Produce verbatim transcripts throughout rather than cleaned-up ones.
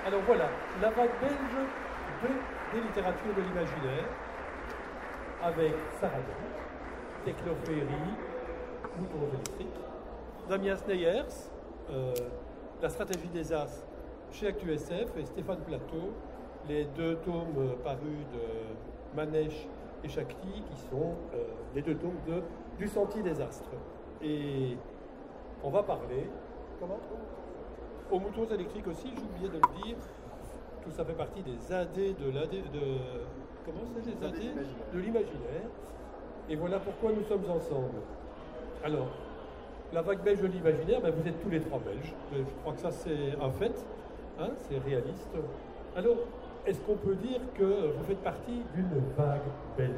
Alors voilà, la vague belge de, des littératures de l'imaginaire, avec Saradin, Technoféerie, Moutons électriques, Damien Sneyers, euh, La stratégie des As chez ActuSF, et Stéphane Plateau, les deux tomes euh, parus de Manèche et Chakti, qui sont euh, les deux tomes de, du Sentier des Astres. Et on va parler, comment aux moutons électriques aussi, j'ai oublié de le dire, tout ça fait partie des A D de l'A D, de, comment c'est, les A D de l'imaginaire. Et voilà pourquoi nous sommes ensemble. Alors, la vague belge de l'imaginaire, ben vous êtes tous les trois belges. Je crois que ça c'est un fait, hein, c'est réaliste. Alors, est-ce qu'on peut dire que vous faites partie d'une vague belge?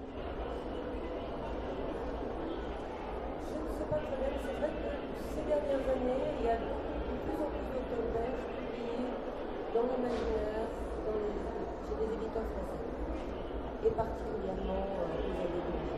Je ne sais pas très bien, c'est vrai que ces dernières années, il y a de plus en plus d'auteurs belges publiés dans l'imaginaire, dans les, chez des éditeurs français, et particulièrement euh, les années d'origine.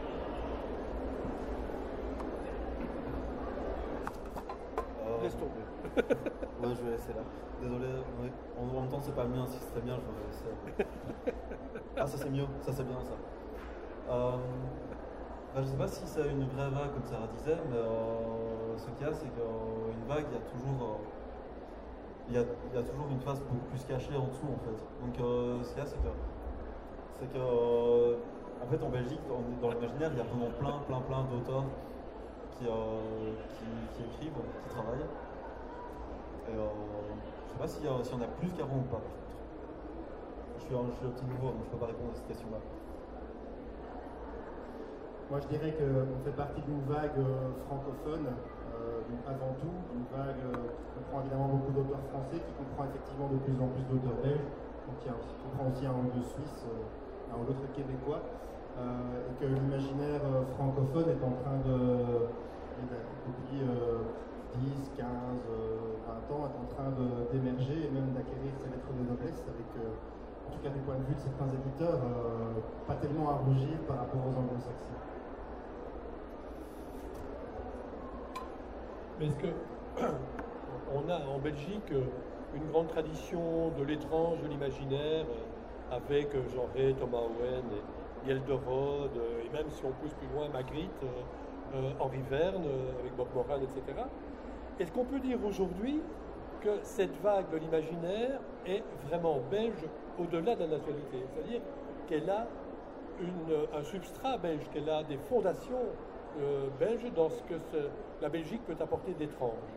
Euh, Laisse tomber. Ouais, je vais laisser là. Désolé, ouais. en, en même temps, c'est pas le mien. Si c'était bien, je vais laisser. Ah, ça c'est mieux, ça c'est bien ça. Euh, ben, je sais pas si c'est une vraie vague, comme Sarah disait, mais euh, ce qu'il y a, c'est qu'une vague, il y a toujours. Euh, il, y a, il y a toujours une phase beaucoup plus cachée en dessous, en fait. Donc, euh, ce qu'il y a, c'est que. C'est que. Euh, en fait, en Belgique, dans, dans l'imaginaire, il y a vraiment plein, plein, plein d'auteurs qui, euh, qui, qui écrivent, qui travaillent. Et euh, je sais pas s'il y, si y en a plus qu'avant ou pas, par contre. Je suis un, je suis un petit nouveau, donc je peux pas répondre à cette question-là. Moi, je dirais qu'on fait partie d'une vague euh, francophone, euh, avant tout, une vague euh, qui comprend évidemment beaucoup d'auteurs français, qui comprend effectivement de plus en plus d'auteurs belges, donc qui, a, qui comprend aussi un ou deux Suisses, euh, un ou l'autre québécois, euh, et que l'imaginaire euh, francophone est en train de, depuis euh, dix, quinze, vingt ans, est en train d'émerger et même d'acquérir ses lettres de noblesse avec, euh, en tout cas du point de vue de certains éditeurs, euh, pas tellement à rougir par rapport aux anglo-saxons. Mais est-ce que on a en Belgique une grande tradition de l'étrange, de l'imaginaire, avec Jean Rey, Thomas Owen, et Yelderode, et même si on pousse plus loin, Magritte, euh, Henri Verne, avec Bob Moran, et cetera. Est-ce qu'on peut dire aujourd'hui que cette vague de l'imaginaire est vraiment belge au-delà de la nationalité? C'est-à-dire qu'elle a une, un substrat belge, qu'elle a des fondations euh, belges dans ce que ce, la Belgique peut apporter d'étrange.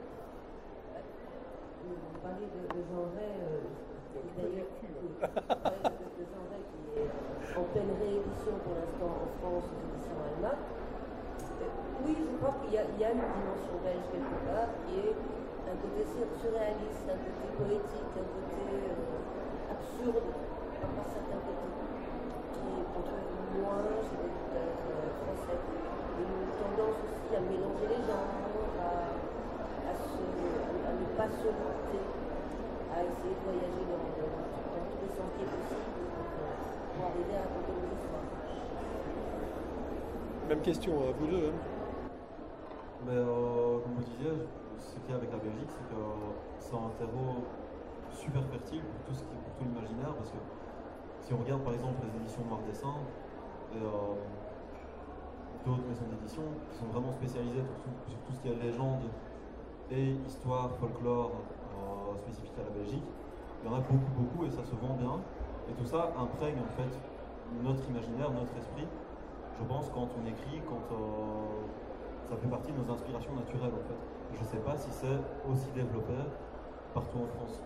Vous parlez de, de Jean Rey, euh, d'ailleurs, de, de Jean Rey qui est en pleine réédition pour l'instant en France aux éditions Alma. Oui, je crois qu'il y, y a une dimension belge quelque part qui est un côté surréaliste, un côté poétique, un côté euh, absurde par certains côtés, qui qu'on trouve moins chez les auteurs euh, français. Une tendance aussi à mélanger les genres, à, à, se, à ne pas se limiter, à essayer de voyager dans, dans, dans tous les sentiers possibles pour, pour arriver à raconter nos histoires. Même question à vous deux. Hein. Mais euh, comme vous disiez, ce qu'il y a avec la Belgique, c'est que c'est un terreau super fertile pour tout ce qui, pour tout l'imaginaire, parce que si on regarde par exemple les éditions Noir Dessin et euh, d'autres maisons d'édition qui sont vraiment spécialisées sur tout, sur tout ce qui est légende et histoire, folklore euh, spécifique à la Belgique, il y en a beaucoup, beaucoup et ça se vend bien. Et tout ça imprègne en fait notre imaginaire, notre esprit. Je pense quand on écrit, quand euh, ça fait partie de nos inspirations naturelles en fait. Je ne sais pas si c'est aussi développé partout en France.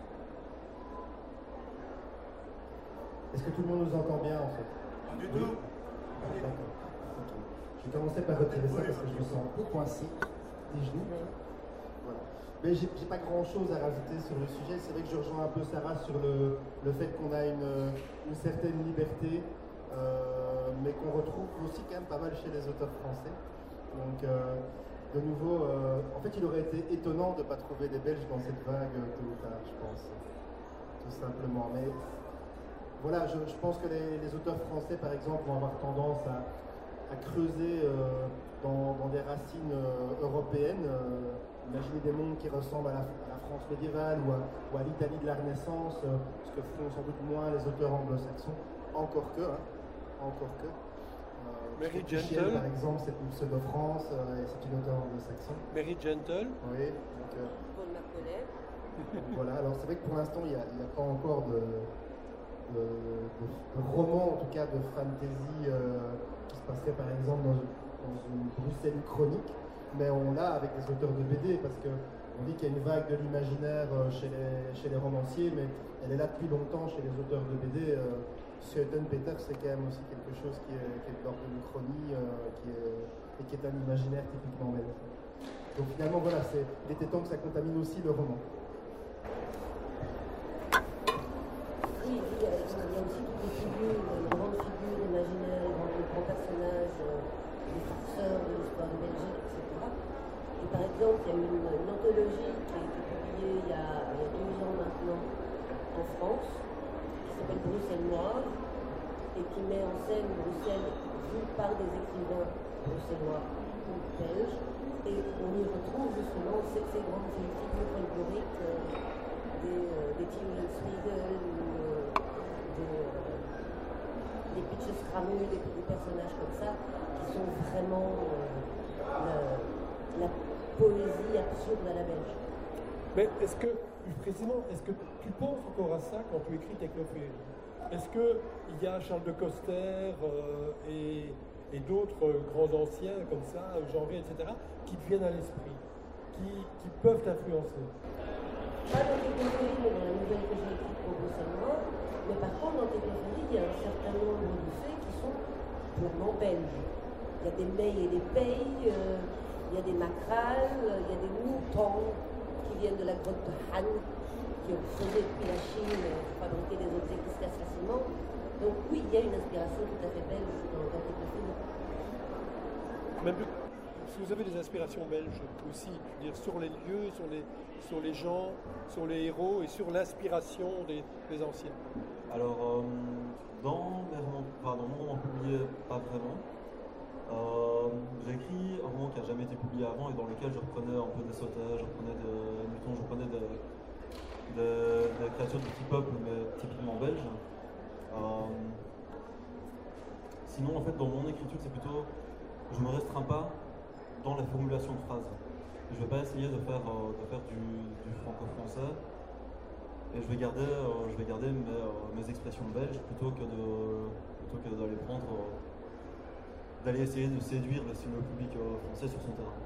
Est-ce que tout le monde nous entend bien en fait? Pas du tout. D'accord. Okay. Je vais commencer par retirer ça parce que je me sens un peu coincé des genoux. Voilà. Mais j'ai pas grand chose à rajouter sur le sujet. C'est vrai que je rejoins un peu Sarah sur le, le fait qu'on a une, une certaine liberté, euh, mais qu'on retrouve aussi quand même pas mal chez les auteurs français. Donc, euh, de nouveau, euh, en fait, il aurait été étonnant de ne pas trouver des Belges dans cette vague euh, tôt ou tard, je pense, tout simplement. Mais voilà, je, je pense que les, les auteurs français, par exemple, vont avoir tendance à, à creuser euh, dans, dans des racines euh, européennes, euh, imaginer des mondes qui ressemblent à la, à la France médiévale ou à, ou à l'Italie de la Renaissance, euh, ce que font sans doute moins les auteurs anglo-saxons, encore que, hein, encore que. Euh, Mary Pichiel, Gentle. par exemple, c'est une pseudo-France euh, et c'est une auteure anglo-saxon. Mary Gentle. Oui, donc, euh, Paul Marconnet. voilà, alors c'est vrai que pour l'instant, il n'y a, il y a pas encore de, de, de, de roman, en tout cas de fantasy, euh, qui se passerait par exemple dans, dans une Bruxelles chronique, mais on l'a avec les auteurs de B D, parce qu'on dit qu'il y a une vague de l'imaginaire euh, chez, les, chez les romanciers, mais elle est là depuis longtemps chez les auteurs de B D. Euh, Schouten Peter, c'est quand même aussi quelque chose qui est, qui est de l'ordre de l'Uchronie, euh, qui est, et qui est un imaginaire typiquement belge. Donc finalement, voilà, c'est, il était temps que ça contamine aussi le roman. Oui, il y a, il y a aussi toutes les figures, les grandes figures imaginaires, les grands, les grands personnages, euh, les farceurs de l'histoire de Belgique, et cetera. Et par exemple, il y a une, une anthologie qui a été publiée il y a, il y a deux ans maintenant en France, qui s'appelle Bruxelles Noire, et qui met en scène Bruxelles vue par des écrivains bruxellois ou belges. Et on y retrouve justement ces, ces grandes figures folkloriques euh, des, euh, des Tillman Spiegel ou euh, des, euh, des Pitches Cramus, des, des personnages comme ça, qui sont vraiment euh, la, la poésie absurde à la belge. Mais est-ce que, précisément, est-ce que tu penses encore à ça quand tu écris Technophérie? Est-ce qu'il y a Charles de Coster euh, et, et d'autres euh, grands anciens comme ça, Janvier, et cetera, qui te viennent à l'esprit, qui, qui peuvent t'influencer? Pas dans Technophérie, mais dans la nouvelle que j'ai écrite pour Bruxelles Noire. Mais par contre, dans Technophérie, il y a un certain nombre de faits qui sont purement belges. Il y a des meilles et des payes, euh, il y a des macrales, il y a des moutons qui viennent de la grotte de Han, qui ont creusé depuis la Chine pour fabriquer des objets qui se cassent facilement. Donc oui, il y a une inspiration tout à fait belge dans, dans Technophérie. Même si vous avez des inspirations belges aussi, je veux dire, sur les lieux, sur les, sur les gens, sur les héros et sur l'inspiration des, des anciens. Alors, euh, dans, mes romans, enfin, dans mon roman publié, pas vraiment. Euh, j'ai écrit un roman qui n'a jamais été publié avant et dans lequel je reprenais un peu des sautages, je reprenais des mutons, je reprenais des, des, des créatures de petit peuple, mais typiquement belges. Euh, sinon, en fait, dans mon écriture, c'est plutôt, je ne me restreins pas dans la formulation de phrases. Je ne vais pas essayer de faire, euh, de faire du, du franco-français et je vais garder, euh, je vais garder mes, euh, mes expressions belges plutôt que, de, plutôt que d'aller prendre, euh, d'aller essayer de séduire le, le public euh, français sur son terrain.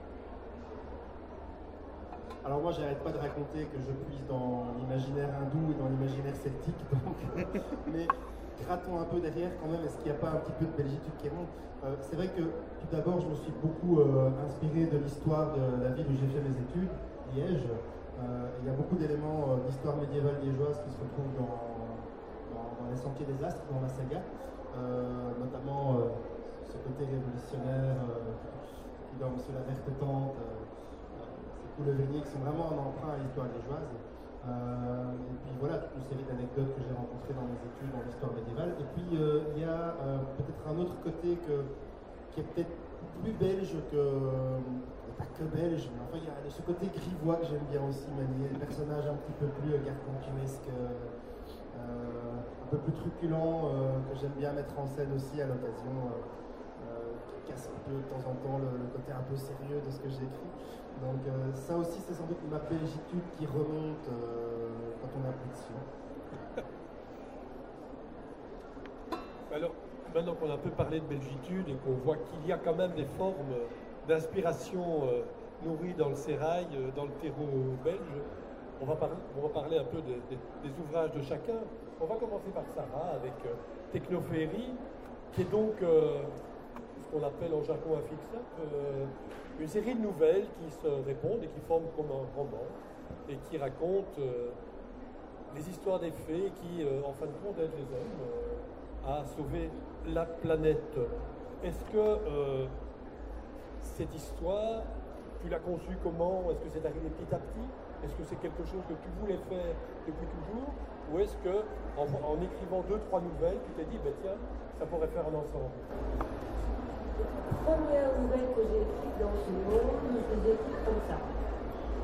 Alors moi, j'arrête pas de raconter que je puise dans l'imaginaire hindou et dans l'imaginaire celtique, donc, mais grattons un peu derrière quand même, est-ce qu'il n'y a pas un petit peu de belgitude qui remonte? euh, C'est vrai que tout d'abord, je me suis beaucoup euh, inspiré de l'histoire de la ville où j'ai fait mes études, Liège. Euh, il y a beaucoup d'éléments euh, d'histoire médiévale liégeoise qui se retrouvent dans, dans, dans les Sentiers des Astres, dans la saga, euh, notamment euh, ce côté révolutionnaire euh, qui dorme sous la verte tente. Euh, Ou le Vénier, qui sont vraiment un emprunt à l'histoire liégeoise. Euh, et puis voilà, toute une série d'anecdotes que j'ai rencontrées dans mes études dans l'histoire médiévale. Et puis euh, il y a euh, peut-être un autre côté que, qui est peut-être plus belge que. Pas que belge, mais enfin il y a ce côté grivois que j'aime bien aussi manier, des personnages un petit peu plus euh, gargantuesques, euh, un peu plus truculents, euh, que j'aime bien mettre en scène aussi à l'occasion, euh, euh, qui casse un peu de temps en temps le, le côté un peu sérieux de ce que j'écris. Donc euh, ça aussi, c'est sans doute ma belgitude qui remonte euh, quand on a plus de science. Alors, maintenant qu'on a un peu parlé de belgitude et qu'on voit qu'il y a quand même des formes d'inspiration euh, nourries dans le sérail, euh, dans le terreau belge, on va, par- on va parler un peu des, des- des ouvrages de chacun. On va commencer par Sarah avec euh, Technophérie, qui est donc euh, ce qu'on appelle en jargon un fix-up, euh, une série de nouvelles qui se répondent et qui forment comme un roman et qui racontent euh, les histoires des fées qui, euh, en fin de compte, aident les hommes euh, à sauver la planète. Est-ce que euh, cette histoire, tu l'as conçue comment? Est-ce que c'est arrivé petit à petit? Est-ce que c'est quelque chose que tu voulais faire depuis toujours? Ou est-ce que, en, en écrivant deux, trois nouvelles, tu t'es dit, ben tiens, ça pourrait faire un ensemble? Les premières nouvelles que j'ai écrites dans ce monde, je les ai écrites comme ça.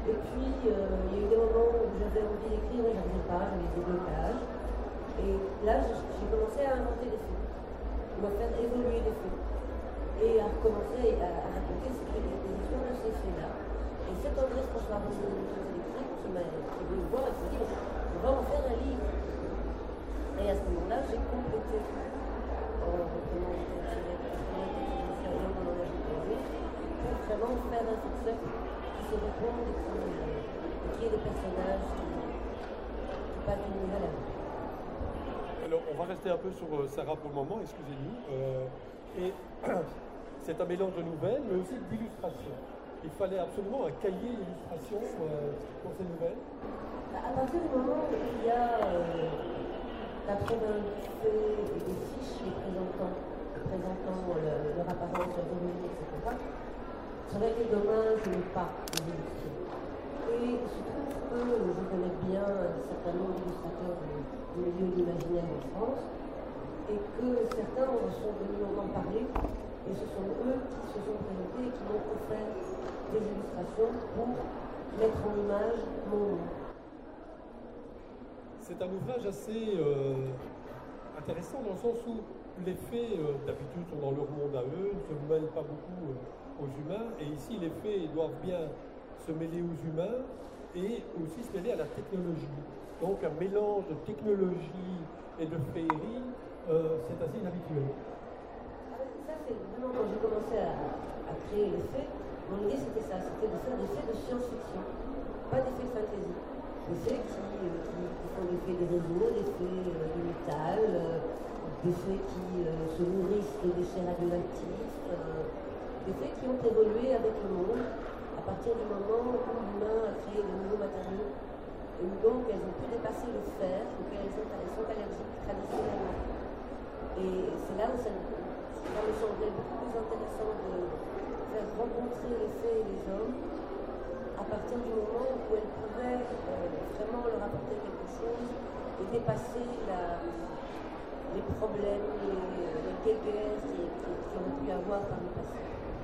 Et puis, euh, il y a eu des moments où j'avais envie d'écrire et je n'arrivais pas, j'avais des blocages. Et là, j'ai commencé à inventer des faits, à faire évoluer des faits, et à recommencer à, à raconter des, des histoires de ces faits-là. Et c'est André François Rousseau de l'émission électrique qui m'a venu me voir et qui m'a dit on va en faire un livre. Et à ce moment-là, j'ai complété en reprenant les textes initiaux et en en ajoutant pour vraiment faire un concept qui se réponde et qui, et qui est des personnages qui, qui passent d'une nouvelle à l'autre. Alors, on va rester un peu sur euh, Sarah pour le moment, excusez-nous. Euh, et c'est un mélange de nouvelles, mais aussi d'illustrations. Il fallait absolument un cahier d'illustration euh, pour ces nouvelles. À partir du moment où il y a euh, quatre-vingt-dix faits et des fiches les présentant, présentant le, leur apparence, leur origine, et cetera, ça aurait été dommage de ne pas les illustrer. Et il se trouve que je connais bien un certain nombre d'illustrateurs du, du milieu de l'imaginaire en France, et que certains sont venus en parler, et ce sont eux qui se sont présentés et qui m'ont offert des illustrations pour mettre en image mon monde. C'est un ouvrage assez euh, intéressant dans le sens où les faits, euh, d'habitude, sont dans leur monde à eux, ne se mêlent pas beaucoup euh, aux humains, et ici les faits doivent bien se mêler aux humains et aussi se mêler à la technologie. Donc un mélange de technologie et de féerie, euh, c'est assez inhabituel. Ça, c'est vraiment quand j'ai commencé à, à créer les faits, mon idée c'était ça, c'était de faire des faits de science-fiction, pas des faits de fantasy. Des faits qui, euh, qui, qui sont des faits des réseaux, des faits euh, du métal, euh, des faits qui euh, se nourrissent de déchets radioactifs, euh, des faits qui ont évolué avec le monde à partir du moment où l'humain a créé de nouveaux matériaux. Et donc elles ont pu dépasser le fer, donc elles sont, elles sont allergiques traditionnellement. Et c'est là où ça, ça me semblait beaucoup plus intéressant de faire rencontrer les faits et les hommes à partir du moment où elles pouvaient euh, vraiment leur apporter quelque chose et dépasser la, les problèmes, les, les guéguerres qu'ils qui, qui ont pu avoir par le passé.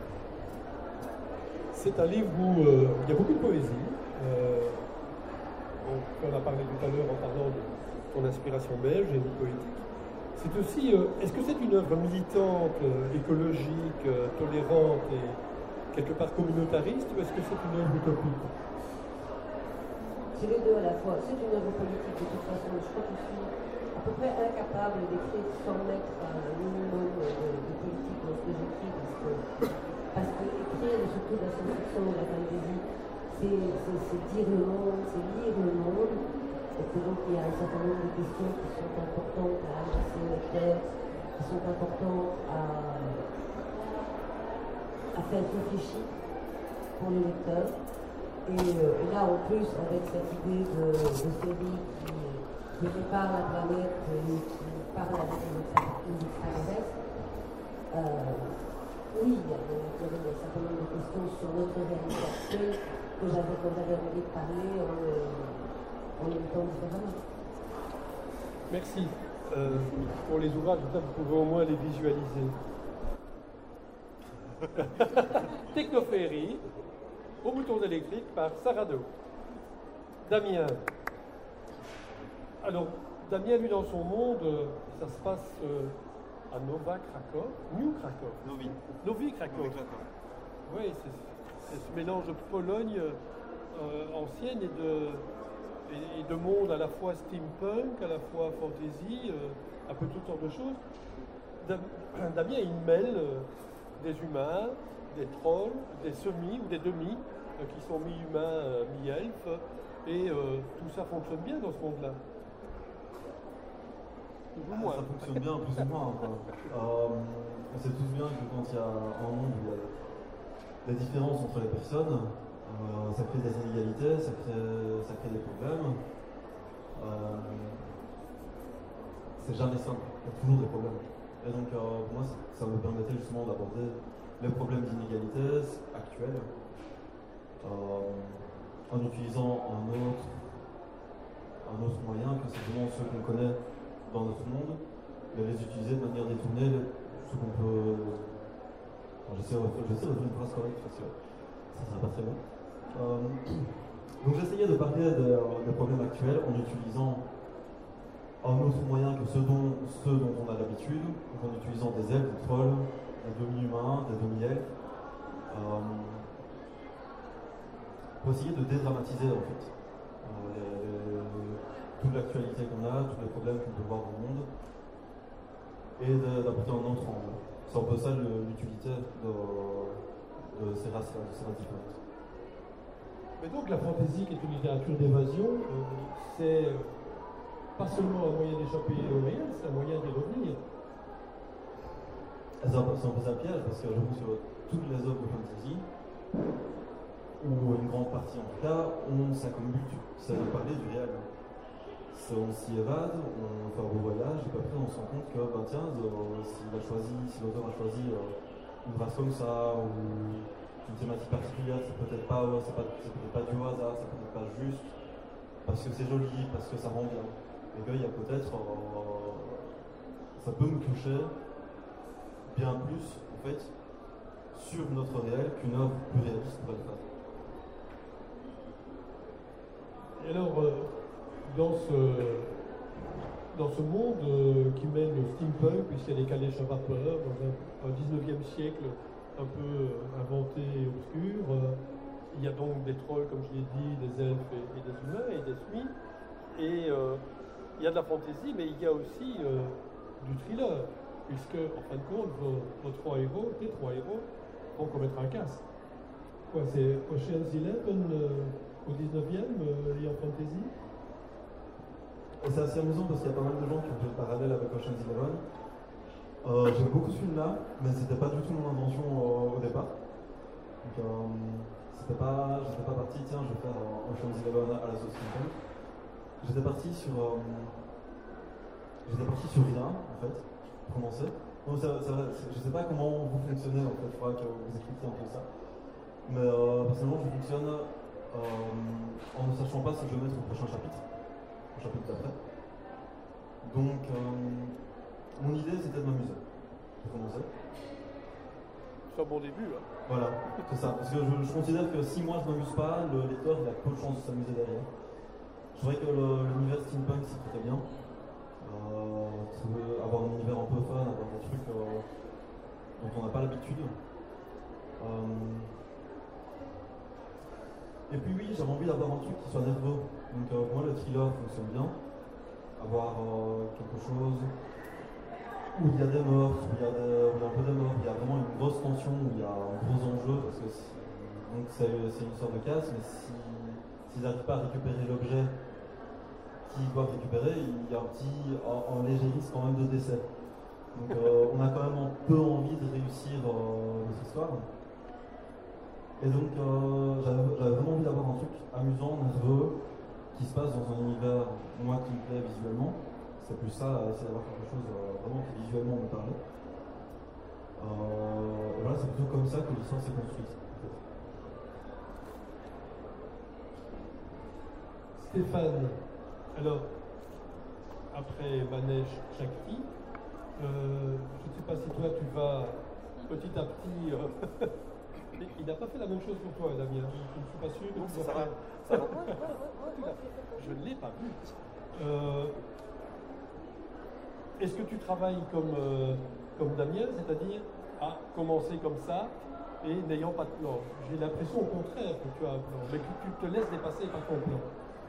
C'est un livre où euh, il y a beaucoup de poésie. Euh, on en a parlé tout à l'heure en parlant de ton inspiration belge et poétique. C'est aussi, euh, est-ce que c'est une œuvre militante, euh, écologique, euh, tolérante et quelque part communautariste, ou est-ce que c'est une œuvre utopique? C'est les deux à la fois. C'est une œuvre politique de toute façon. Je crois que je suis à peu près incapable d'écrire sans mettre un minimum de, de politique dans ce que j'écris, parce que, parce que écrire, surtout la science-fiction ou la fantasy, c'est dire le monde, c'est lire le monde. Et que donc il y a un certain nombre de questions qui sont importantes à adresser au lecteur, qui sont importantes à, à faire réfléchir pour le lecteur. Et, euh, et là, en plus, avec cette idée de, de série qui, qui prépare la planète et qui parle avec les extraterrestres, euh, oui, il y avait un certain nombre de questions sur notre réalité actuelle que j'avais quand j'avais envie de parler en, euh, en le mettant différemment. Merci. Euh, pour les ouvrages, vous pouvez au moins les visualiser. Technoféerie, aux boutons électriques par Sarah Do. Damien. Alors, Damien, lui, dans son monde, ça se passe euh, à Nova Krakow, New Krakow. Novi. Novi Krakow. Novi Krakow. Oui, c'est ce mélange de Pologne euh, ancienne et de, et, et de monde à la fois steampunk, à la fois fantasy, euh, un peu toutes sortes de choses. Damien, il mêle euh, des humains, des trolls, des semis ou des demi, euh, qui sont mi-humains, euh, mi-elfes, et euh, tout ça fonctionne bien dans ce monde-là. Plus ou moins. Ça fonctionne bien, plus ou moins. Quoi. Euh, on sait tous bien que quand il y a un monde où il y a la différence entre les personnes, euh, ça crée des inégalités, ça crée, ça crée des problèmes. Euh, c'est jamais simple, il y a toujours des problèmes. Et donc, euh, moi, ça me permettait justement d'aborder les problèmes d'inégalité actuels euh, en utilisant un autre, un autre moyen que simplement ceux qu'on connaît dans notre monde, mais les utiliser de manière détournée, ce qu'on peut. J'essaie de faire une phrase correcte parce que ça ne serait pas très bon. Euh, Donc j'essayais de parler des, des problèmes actuels en utilisant un autre moyen que ceux dont, ceux dont on a l'habitude, en utilisant des elfes, des trolls, des demi-humains, des demi-elfes, euh, pour essayer de dédramatiser en fait euh, les, les, toute l'actualité qu'on a, tous les problèmes qu'on peut voir dans le monde, et d'apporter un autre angle. C'est un peu ça l'utilité de, de ces races, de ces races différentes. Mais donc la fantaisie, qui est une littérature d'évasion, euh, c'est euh, pas seulement un moyen d'échapper au réel, c'est un moyen d'y revenir. C'est un, un peu ça le piège, parce que je trouve sur toutes les œuvres de fantasy, ou une grande partie en tout cas, ont ça comme but, c'est de parler du réel. On s'y évade, on fait un beau voyage, et puis après on se rend compte que, ben tiens, euh, s'il a choisi, si l'auteur a choisi euh, une race comme ça, ou une thématique particulière, c'est peut-être pas, ouais, c'est pas, c'est peut-être pas du hasard, c'est peut-être pas juste parce que c'est joli, parce que ça rend bien. Et qu'il y a peut-être, euh, ça peut me toucher bien plus, en fait, sur notre réel qu'une œuvre plus réaliste pourrait le faire. Et alors, euh, dans ce, dans ce monde euh, qui mène le steampunk, puisqu'il y a des calèches à vapeur, dans un, un dix-neuvième siècle un peu euh, inventé et obscur, euh, il y a donc des trolls, comme je l'ai dit, des elfes et, et des humains et des smis, et euh, il y a de la fantaisie, mais il y a aussi euh, du thriller, puisque, en fin de compte, vos, vos trois héros, tes trois héros, vont commettre un casse. Quoi, c'est Ocean's Eleven euh, au dix-neuvième, euh, lié en fantasy. Et c'est assez amusant parce qu'il y a pas mal de gens qui ont fait le parallèle avec Ocean's Eleven. Euh, J'aime beaucoup ce film-là, mais c'était pas du tout mon invention euh, au départ. Donc, euh, c'était pas, j'étais pas parti, tiens, je vais faire euh, Ocean's Eleven à la sauce steampunk. J'étais parti sur, euh, j'étais parti sur rien en fait, pour commencer. Donc, ça, ça, je sais pas comment vous fonctionnez en fait, il faudra que vous expliquiez un peu ça. Mais euh, personnellement, je fonctionne euh, en ne sachant pas ce que je vais mettre au prochain chapitre. Chapitre d'après. Donc, euh, mon idée c'était de m'amuser, pour commencer. C'est un bon début, là. Voilà, c'est ça. Parce que je, je considère que si moi je m'amuse pas, le lecteur il a peu de chance de s'amuser derrière. Je trouvais que l'univers steampunk c'est très bien. Euh, avoir un univers un peu fun, avoir des trucs euh, dont on n'a pas l'habitude. Euh, Et puis oui, j'avais envie d'avoir un truc qui soit nerveux. Donc euh, moi le thriller fonctionne bien. Avoir euh, quelque chose où il y a des meurtres, où il y a, des, où il y a un peu des morts, où il y a vraiment une grosse tension, où il y a un gros enjeu, parce que si, donc c'est une sorte de casse, mais s'ils si, n'arrivent pas à récupérer l'objet qu'ils doivent récupérer, il y a un petit, un, un léger risque quand même de décès. Donc euh, on a quand même un peu envie de réussir euh, notre histoire. Et donc euh, j'avais vraiment envie d'avoir un truc amusant, nerveux, qui se passe dans un univers, moi, qui me plaît visuellement. C'est plus ça, essayer d'avoir quelque chose euh, vraiment qui visuellement me parlait. Euh, et voilà, c'est plutôt comme ça que l'histoire s'est construite. En fait. Stéphane, alors, après Manège Shakti, euh, je ne sais pas si toi tu vas petit à petit. Euh, il n'a pas fait la même chose pour toi, Damien. Je ne suis pas sûr. Non, ça ça va. Ça va. Ouais, ouais, ouais, ouais, je ne l'ai pas vu. Euh, Est-ce que tu travailles comme, euh, comme Damien, c'est-à-dire à commencer comme ça et n'ayant pas de plan? J'ai l'impression au contraire que tu as un plan, mais que tu te laisses dépasser par ton plan.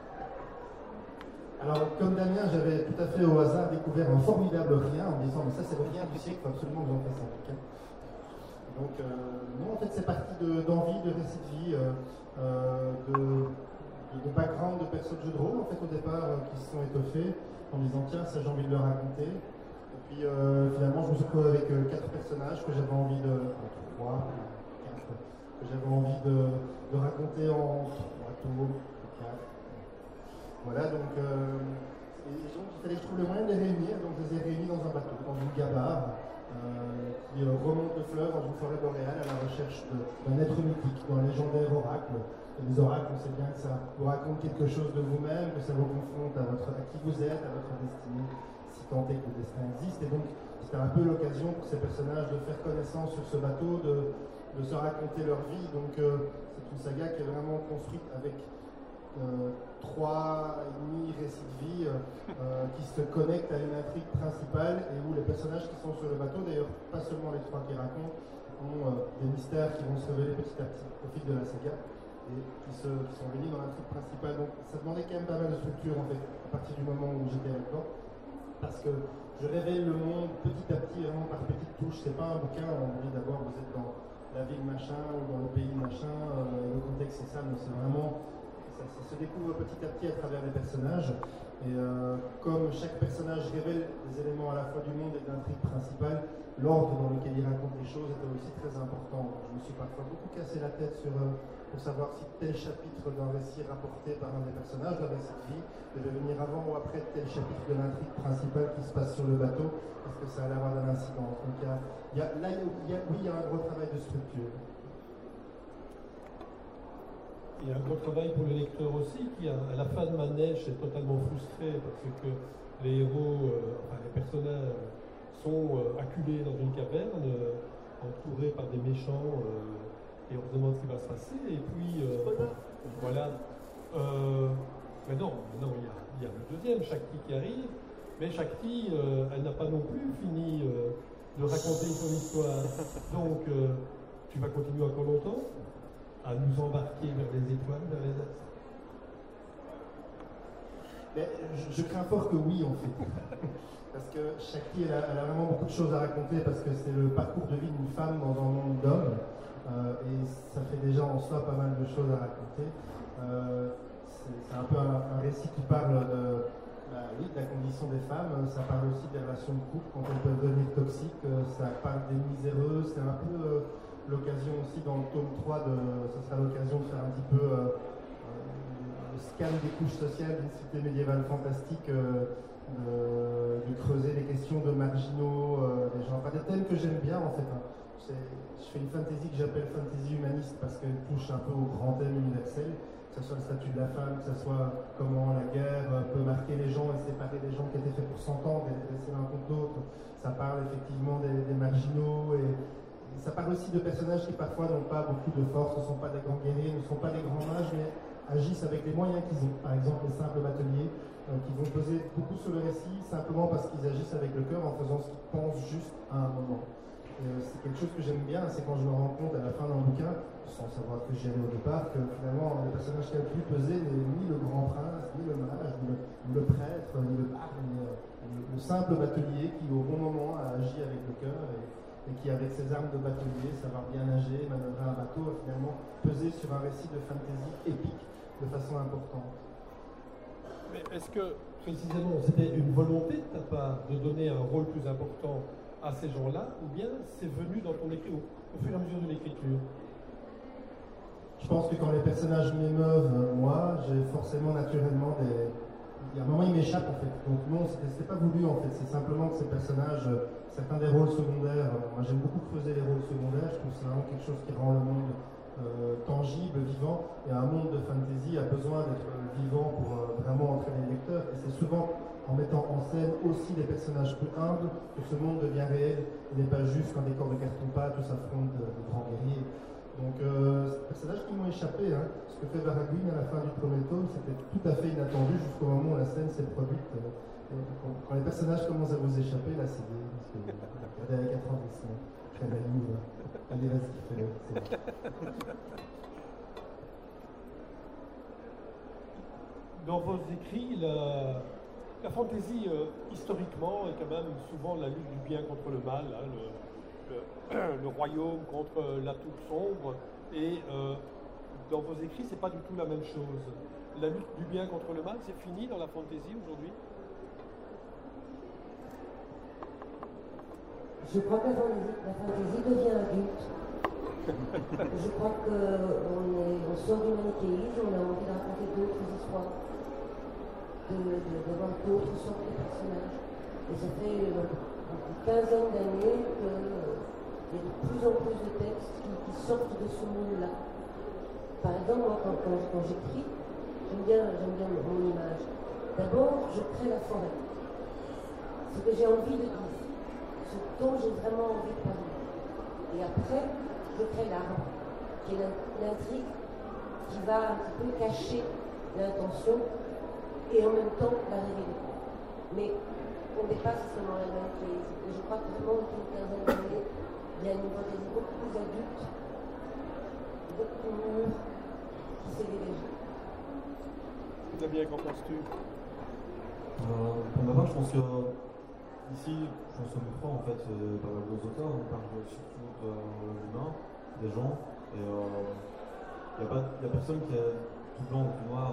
Alors, comme Damien, j'avais tout à fait au hasard découvert un formidable rien en me disant, mais ça c'est le rien du siècle, il faut absolument que j'en fasse un bouquin. Donc, euh, non, en fait, c'est parti d'envie, de, de récit de vie, euh, euh, de, de background de persos de jeux de rôle, en fait, au départ, euh, qui se sont étoffés en me disant, tiens, ça j'ai envie de le raconter. Et puis, euh, finalement, je me suis retrouvé avec euh, quatre personnages que j'avais envie de. Enfin, trois, quatre, que j'avais envie de, de raconter en trois tours, quatre. Voilà, donc, euh, et donc, il fallait que je trouve le moyen de les réunir, donc je les ai réunis dans un bateau, dans une gabarre. Euh, qui euh, remonte le fleuve dans une forêt boréale à la recherche d'un être mythique, d'un légendaire oracle. Et les oracles, on sait bien que ça vous raconte quelque chose de vous-même, que ça vous confronte à, votre, à qui vous êtes, à votre destinée, si tant est que le destin existe. Et donc, c'était un peu l'occasion pour ces personnages de faire connaissance sur ce bateau, de, de se raconter leur vie. Donc, euh, c'est une saga qui est vraiment construite avec euh, trois et demi récits de vie euh, qui se connectent à une intrigue principale et où les personnages qui sont sur le bateau, d'ailleurs pas seulement les trois qui racontent, ont euh, des mystères qui vont se révéler petit à petit au fil de la saga et qui, se, qui sont réunis dans l'intrigue principale. Donc ça demandait quand même pas mal de structure en fait, à partir du moment où j'étais là-dedans, parce que je révèle le monde petit à petit, vraiment par petites touches. C'est pas un bouquin où on dit d'abord vous êtes dans la ville machin ou dans le pays machin, euh, le contexte c'est ça, mais c'est vraiment, ça, ça se découvre petit à petit à travers les personnages. Et euh, comme chaque personnage révèle des éléments à la fois du monde et de l'intrigue principale, l'ordre dans lequel il raconte les choses était aussi très important. Je me suis parfois beaucoup cassé la tête sur, euh, pour savoir si tel chapitre d'un récit rapporté par un des personnages, d'un récit de vie, devait venir avant ou après tel chapitre de l'intrigue principale qui se passe sur le bateau, parce que ça allait avoir de l'incidence. Donc il y a, il y a, là, il y a, oui, il y a un gros travail de structure. Il y a un gros travail pour le lecteur aussi, qui, à la fin de Manège, est totalement frustré parce que les héros, euh, enfin les personnages, sont euh, acculés dans une caverne, euh, entourés par des méchants, euh, et on se demande ce qui va se passer. Et puis, euh, voilà. Euh, mais non, mais non, il y a, il y a le deuxième, Shakti, qui arrive. Mais Shakti, euh, elle n'a pas non plus fini euh, de raconter son histoire. Donc, euh, tu vas continuer encore longtemps à nous embarquer vers les étoiles, vers les astres? Mais je, je crains fort que oui, en fait. Parce que Shakti, elle a, elle a vraiment beaucoup de choses à raconter, parce que c'est le parcours de vie d'une femme dans un monde d'hommes. Euh, et ça fait déjà en soi pas mal de choses à raconter. Euh, c'est un peu un, un récit qui parle de, bah, oui, de la condition des femmes. Ça parle aussi des relations de couple, quand elles peuvent devenir toxiques. Ça parle des miséreux. C'est un peu euh, l'occasion aussi dans le tome trois, de, ça sera l'occasion de faire un petit peu euh, le scan des couches sociales d'une cité médiévale fantastique, euh, de, de creuser les questions de marginaux, euh, des gens, enfin des thèmes que j'aime bien en fait. Hein. Je fais une fantasy que j'appelle fantasy humaniste parce qu'elle touche un peu au grand thème universel, que ce soit le statut de la femme, que ce soit comment la guerre peut marquer les gens et séparer des gens qui étaient faits pour s'entendre et rester l'un contre l'autre. Ça parle effectivement des, des marginaux et ça parle aussi de personnages qui parfois n'ont pas beaucoup de force, ne sont pas des grands guerriers, ne sont pas des grands mages, mais agissent avec les moyens qu'ils ont. Par exemple, les simples bateliers euh, qui vont peser beaucoup sur le récit simplement parce qu'ils agissent avec le cœur en faisant ce qu'ils pensent juste à un moment. Euh, c'est quelque chose que j'aime bien, c'est quand je me rends compte à la fin d'un bouquin, sans savoir que j'y allais au départ, que finalement le personnage qui a le plus pesé n'est ni le grand prince, ni le mage, ni le, ni le prêtre, ni le parle, ni euh, le, le simple batelier qui au bon moment a agi avec le cœur et, et qui avec ses armes de batelier, savoir bien nager, manœuvrer un bateau, a finalement pesé sur un récit de fantasy épique de façon importante. Mais est-ce que précisément c'était une volonté de ta part de donner un rôle plus important à ces gens-là, ou bien c'est venu dans ton écriture, au fur et à mesure de l'écriture? Je pense que quand les personnages m'émeuvent, moi, j'ai forcément naturellement des... Il y a un moment, ils m'échappent en fait. Donc non, c'était pas voulu en fait. C'est simplement que ces personnages, certains des rôles secondaires, moi j'aime beaucoup creuser les rôles secondaires. Je trouve que c'est vraiment quelque chose qui rend le monde euh, tangible, vivant. Et un monde de fantasy a besoin d'être vivant pour euh, vraiment entraîner le lecteur. Et c'est souvent en mettant en scène aussi des personnages plus humbles que ce monde devient réel. Il n'est pas juste qu'un décor de carton-pâte où s'affrontent de, de grands guerriers. Donc, euh, ces personnages qui m'ont échappé, hein. Ce que fait Baragouin à la fin du premier tome, c'était tout à fait inattendu jusqu'au moment où la scène s'est produite. Euh, quand, quand les personnages commencent à vous échapper, là, c'est bien. Parce que regardez avec attendrissement. Très belle livre. Allez, vas-y, fais-le. Dans vos écrits, la, la fantaisie, euh, historiquement, est quand même souvent la lutte du bien contre le mal. Hein, le, Le, le royaume contre la tour sombre, et euh, dans vos écrits, c'est pas du tout la même chose. La lutte du bien contre le mal, c'est fini dans la fantaisie aujourd'hui? Je crois que la fantaisie, la fantaisie devient adulte. Je crois qu'on on sort du manichéisme, on a envie de raconter d'autres histoires, de, de, d'avoir d'autres sortes de personnages. Et ça fait euh, une quinzaine d'années qu'il euh, y a de plus en plus de textes qui, qui sortent de ce monde-là. Par exemple, moi, quand, quand, quand j'écris, j'aime bien, j'aime bien mon image. D'abord, je crée la forêt. Ce que j'ai envie de dire, ce dont j'ai vraiment envie de parler. Et après, je crée l'arbre, qui est l'intrigue qui va un petit peu cacher l'intention et en même temps la réalité. Mais on dépasse seulement la réalité. Et je crois que vraiment, depuis une quinzaine d'années, il y a une fantaisie beaucoup plus adulte, beaucoup plus mûre, qui s'est dégagée. Damien, qu'en penses-tu? Euh, pour ma part, je pense que ici, je pense qu'on croit en fait euh, pas mal d'autres auteurs, on parle surtout de l'humain, des gens, et il euh, n'y a, a personne qui est tout blanc ou tout noir.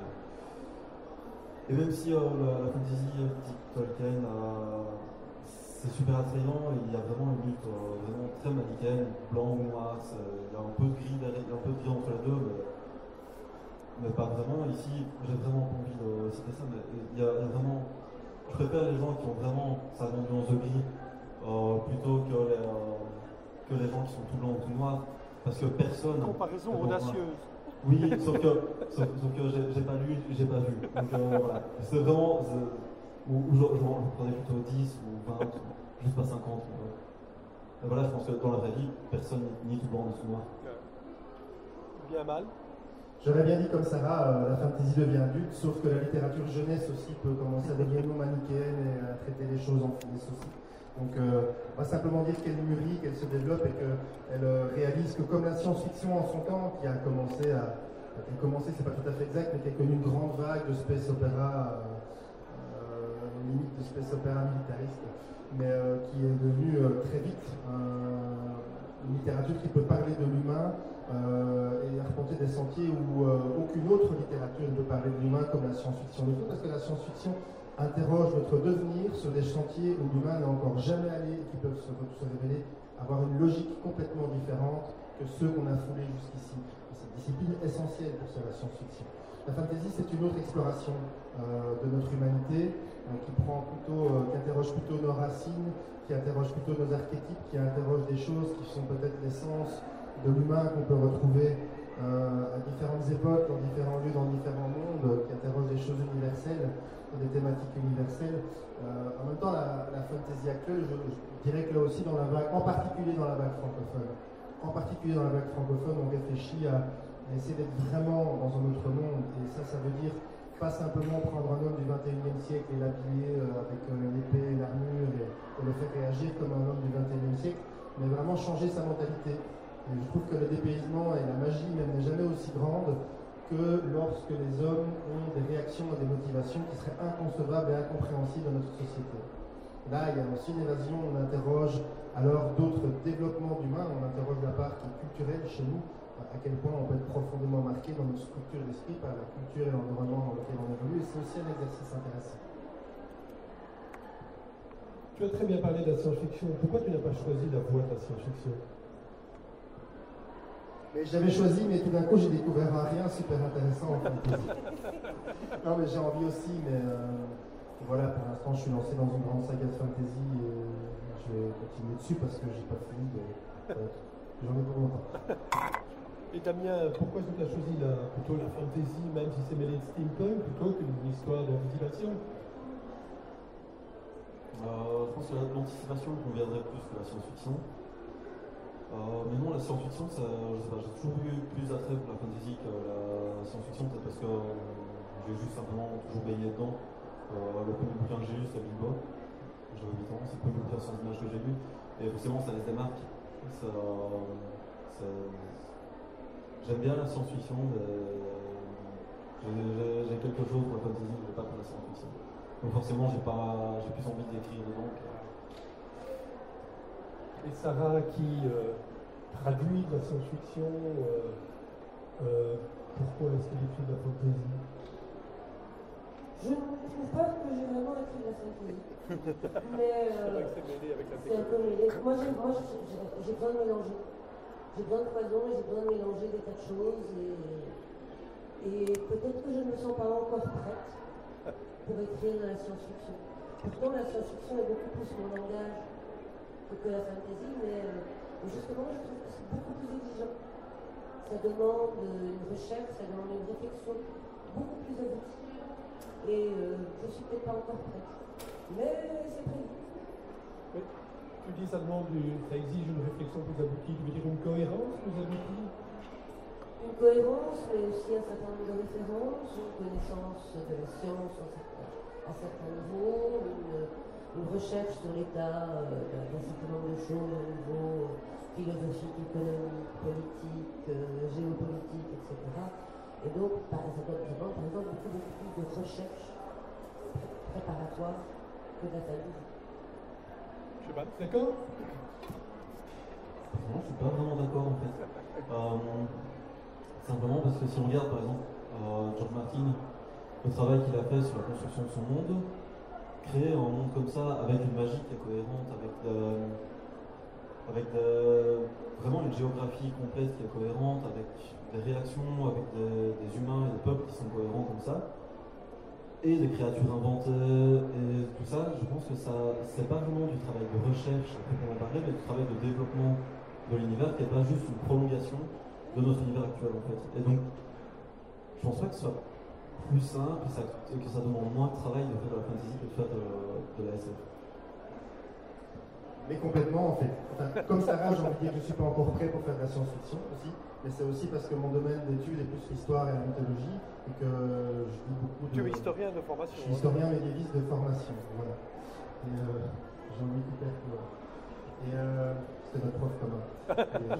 Et, et même si euh, la, la fantasy type Tolkien, euh, c'est super attrayant, il y a vraiment une lutte euh, vraiment très manichéenne, blanc ou noir, il y a un peu de gris, il y a un peu de gris entre les deux. Mais, mais pas vraiment. Ici, j'ai vraiment pas envie de citer ça, mais il y, a, il y a vraiment. Je préfère les gens qui ont vraiment sa ambiance de gris euh, plutôt que les, euh, que les gens qui sont tout blancs ou tout noirs, parce que personne. Comparaison audacieuse. Oui, sauf que, sauf, sauf que j'ai, j'ai pas lu, j'ai pas vu. Donc euh, voilà. C'est vraiment. C'est, ou, ou je, je, je prenais plutôt dix ou vingt, ou juste pas cinquante. Ouais. Et voilà, je pense que dans la vraie vie, personne ni tout blanc ni tout noir. Bien mal. J'aurais bien dit comme Sarah, euh, la fantasy devient adulte, sauf que la littérature jeunesse aussi peut commencer à devenir non manichéenne et à traiter les choses en finesse aussi. Donc euh, on va simplement dire qu'elle mûrit, qu'elle se développe et qu'elle euh, réalise que comme la science-fiction en son temps, qui a commencé à... Qui a commencé, c'est pas tout à fait exact, mais qui a connu une grande vague de space opéra, euh, limite de space opéra militariste, mais euh, qui est devenue euh, très vite euh, une littérature qui peut parler de l'humain, Euh, et arpenter des sentiers où euh, aucune autre littérature ne peut parler de l'humain comme la science-fiction le fait, parce que la science-fiction interroge notre devenir sur des chantiers où l'humain n'a encore jamais allé et qui peuvent se, se révéler avoir une logique complètement différente que ceux qu'on a foulés jusqu'ici. C'est une discipline essentielle pour ça, la science-fiction. La fantasy, c'est une autre exploration euh, de notre humanité euh, qui prend plutôt, euh, qui interroge plutôt nos racines, qui interroge plutôt nos archétypes, qui interroge des choses qui sont peut-être l'essence de l'humain qu'on peut retrouver euh, à différentes époques, dans différents lieux, dans différents mondes, qui interrogent des choses universelles, des thématiques universelles. Euh, en même temps, la, la fantasy actuelle, je, je dirais que là aussi, dans la vague, en particulier dans la vague francophone, en particulier dans la vague francophone, on réfléchit à, à essayer d'être vraiment dans un autre monde. Et ça, ça veut dire pas simplement prendre un homme du vingt et unième siècle et l'habiller euh, avec euh, l'épée et l'armure et, et le faire réagir comme un homme du vingt et unième siècle, mais vraiment changer sa mentalité. Et je trouve que le dépaysement et la magie même n'est jamais aussi grande que lorsque les hommes ont des réactions et des motivations qui seraient inconcevables et incompréhensibles dans notre société. Là, il y a aussi une évasion, on interroge alors d'autres développements d'humains, on interroge la part qui est culturelle chez nous, à quel point on peut être profondément marqué dans notre structure d'esprit par la culture et l'environnement dans lequel on évolue, et c'est aussi un exercice intéressant. Tu as très bien parlé de la science-fiction. Pourquoi tu n'as pas choisi la voie de la science-fiction? Mais j'avais choisi, mais tout d'un coup j'ai découvert un rien super intéressant en fantasy. Non mais j'ai envie aussi, mais euh, voilà, pour l'instant je suis lancé dans une grande saga de fantasy et je vais continuer dessus parce que j'ai pas fini de... Euh, j'en ai pour longtemps. Et Damien, pourquoi tu as choisi la, plutôt la fantasy, même si c'est mêlé de steampunk, plutôt qu'une histoire de motivation? euh, Je pense que l'anticipation conviendrait plus que la science-fiction. Euh, mais non, la science-fiction, ça, je sais pas, j'ai toujours eu plus attrait pour la fantasy que la science-fiction, peut-être parce que euh, j'ai juste simplement toujours baigné dedans. Euh, le premier bouquin que j'ai lu, c'est Bilbo. J'avais huit ans, c'est le premier bouquin sans image que j'ai lu. Et forcément, ça laisse des marques. Ça, ça, j'aime bien la science-fiction, mais j'ai, j'ai, j'ai quelque chose pour la fantasy, mais pas pour la science-fiction. Donc forcément, j'ai, pas, j'ai plus envie d'écrire dedans. Et Sarah qui euh, traduit de la science-fiction, euh, euh, pourquoi est-ce qu'elle écrit de la fantasy? Je ne trouve pas que j'ai vraiment écrit de la fantasy. Mais euh, c'est un peu mêlé. Moi, j'ai, moi j'ai, j'ai besoin de mélanger. J'ai besoin de foison, j'ai besoin de mélanger des tas de choses. Et, et peut-être que je ne me sens pas encore prête pour écrire de la science-fiction. Pourtant, la science-fiction est beaucoup plus mon langage que la fantasy, mais euh, justement, je trouve que c'est beaucoup plus exigeant. Ça demande une recherche, ça demande une réflexion beaucoup plus aboutie. Et euh, je ne suis peut-être pas encore prête. Mais c'est prévu. Oui. Tu dis ça demande, ça exige une réflexion plus aboutie. Tu veux dire une cohérence plus aboutie? une cohérence, mais aussi un certain nombre de références, une connaissance de la science à certains, à certains niveaux, une, une recherche sur l'état euh, d'un certain nombre de choses au niveau philosophique, économique, politique, euh, géopolitique, et cetera. Et donc, par exemple, par exemple beaucoup, beaucoup plus de recherche préparatoire que d'analyse. Je sais pas, d'accord? Non, je suis pas vraiment d'accord en fait. Euh, simplement parce que si on regarde par exemple euh, George Martin, le travail qu'il a fait sur la construction de son monde, créer un monde comme ça avec une magie qui est cohérente, avec, de, avec de, vraiment une géographie complète qui est cohérente, avec des réactions, avec des, des humains et des peuples qui sont cohérents comme ça, et des créatures inventées et tout ça, je pense que ça, c'est pas vraiment du travail de recherche, après qu'on en parlait, mais du travail de développement de l'univers qui n'est pas juste une prolongation de notre univers actuel en fait. Et donc, je pense pas que ce soit plus simple et, ça, et que ça demande moins de travail de faire de la fantasy que de faire de, de la S F. Mais complètement en fait. Enfin, comme Sarah, j'ai envie de dire que je ne suis pas encore prêt pour faire de la science-fiction aussi, mais c'est aussi parce que mon domaine d'études est plus l'histoire et la mythologie, et que je lis beaucoup de... Tu es historien de formation. Je suis historien médiéviste de formation, voilà. Et euh, j'ai envie de faire quoi. Et euh, c'était notre prof commun. Et,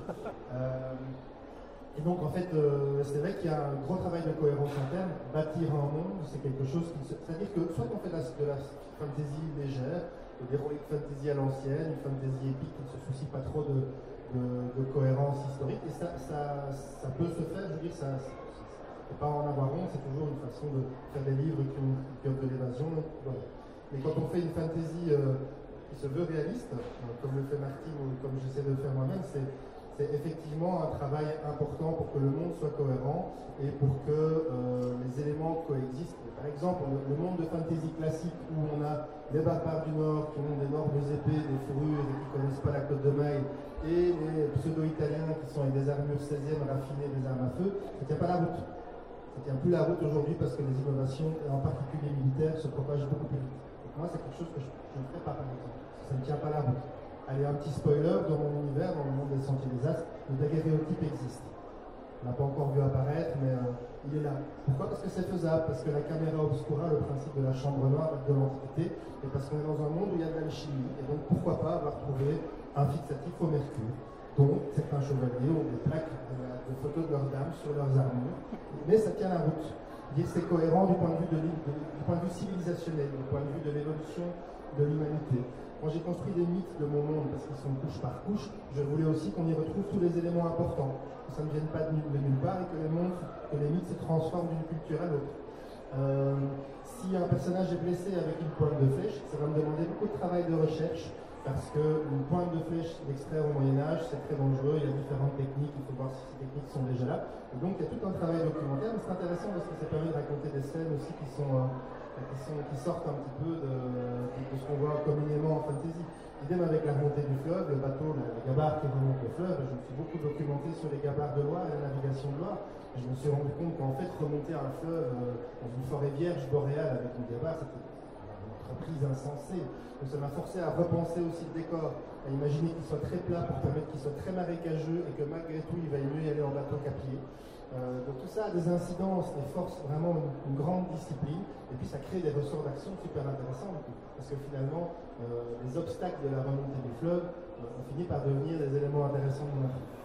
euh, et donc en fait, euh, c'est vrai qu'il y a un gros travail de cohérence interne. Bâtir un monde, c'est quelque chose qui... C'est-à-dire que soit on fait de la, de la fantasy légère, de l'heroic fantasy à l'ancienne, une fantasy épique qui ne se soucie pas trop de, de, de cohérence historique, et ça, ça, ça peut se faire, je veux dire, ça, c'est pas en avoir honte, c'est toujours une façon de faire des livres qui ont, qui offrent de l'évasion. Voilà. Mais quand on fait une fantasy euh, qui se veut réaliste, euh, comme le fait Martin ou comme j'essaie de le faire moi-même, c'est c'est effectivement un travail important pour que le monde soit cohérent et pour que euh, les éléments coexistent. Par exemple, le, le monde de fantasy classique où on a les barbares du Nord qui ont d'énormes épées, des fourrures et qui ne connaissent pas la côte de maille, et les pseudo-italiens qui sont avec des armures seizième raffinées, des armes à feu, ça ne tient pas la route. Ça ne tient plus la route aujourd'hui parce que les innovations, et en particulier militaires, se propagent beaucoup plus vite. Donc moi, c'est quelque chose que je, je ne ferai pas par exemple. Ça ne tient pas la route. Allez, un petit spoiler, dans mon univers, dans le monde des Sentiers des Astres, le daguerréotype existe. On n'a pas encore vu apparaître, mais euh, il est là. Pourquoi? Parce que c'est faisable, parce que la caméra obscura, le principe de la chambre noire de l'Antiquité, et parce qu'on est dans un monde où il y a de l'alchimie, et donc pourquoi pas avoir trouvé un fixatif au mercure, dont certains chevaliers ont des plaques de, la, de photos de leurs dames sur leurs armures, mais ça tient la route. C'est cohérent du point de vue, de, de, du point de vue civilisationnel, du point de vue de l'évolution de l'humanité. Quand j'ai construit des mythes de mon monde, parce qu'ils sont couche par couche, je voulais aussi qu'on y retrouve tous les éléments importants, que ça ne vienne pas de nulle part et que les, mondes, que les mythes se transforment d'une culture à l'autre. Euh, si un personnage est blessé avec une pointe de flèche, ça va me demander beaucoup de travail de recherche, parce qu'une pointe de flèche d'extraire au Moyen-Âge, c'est très dangereux, il y a différentes techniques, il faut voir si ces techniques sont déjà là. Et donc il y a tout un travail documentaire, mais c'est intéressant parce que ça permet de raconter des scènes aussi qui sont... Euh, Qui, sont, qui sortent un petit peu de, de ce qu'on voit communément en fantasy. Idem avec la remontée du fleuve, le bateau, la, la gabarre qui remonte le fleuve. Je me suis beaucoup documenté sur les gabarres de Loire et la navigation de Loire. Et je me suis rendu compte qu'en fait, remonter un fleuve euh, dans une forêt vierge boréale avec une gabarre, c'était une entreprise insensée. Donc ça m'a forcé à repenser aussi le décor, à imaginer qu'il soit très plat pour permettre qu'il soit très marécageux et que malgré tout, il va mieux y aller en bateau qu'à pied. Euh, donc tout ça a des incidences et force vraiment une, une grande discipline, et puis ça crée des ressorts d'action super intéressants, parce que finalement euh, les obstacles de la remontée du fleuve euh, ont fini par devenir des éléments intéressants de mon affaire.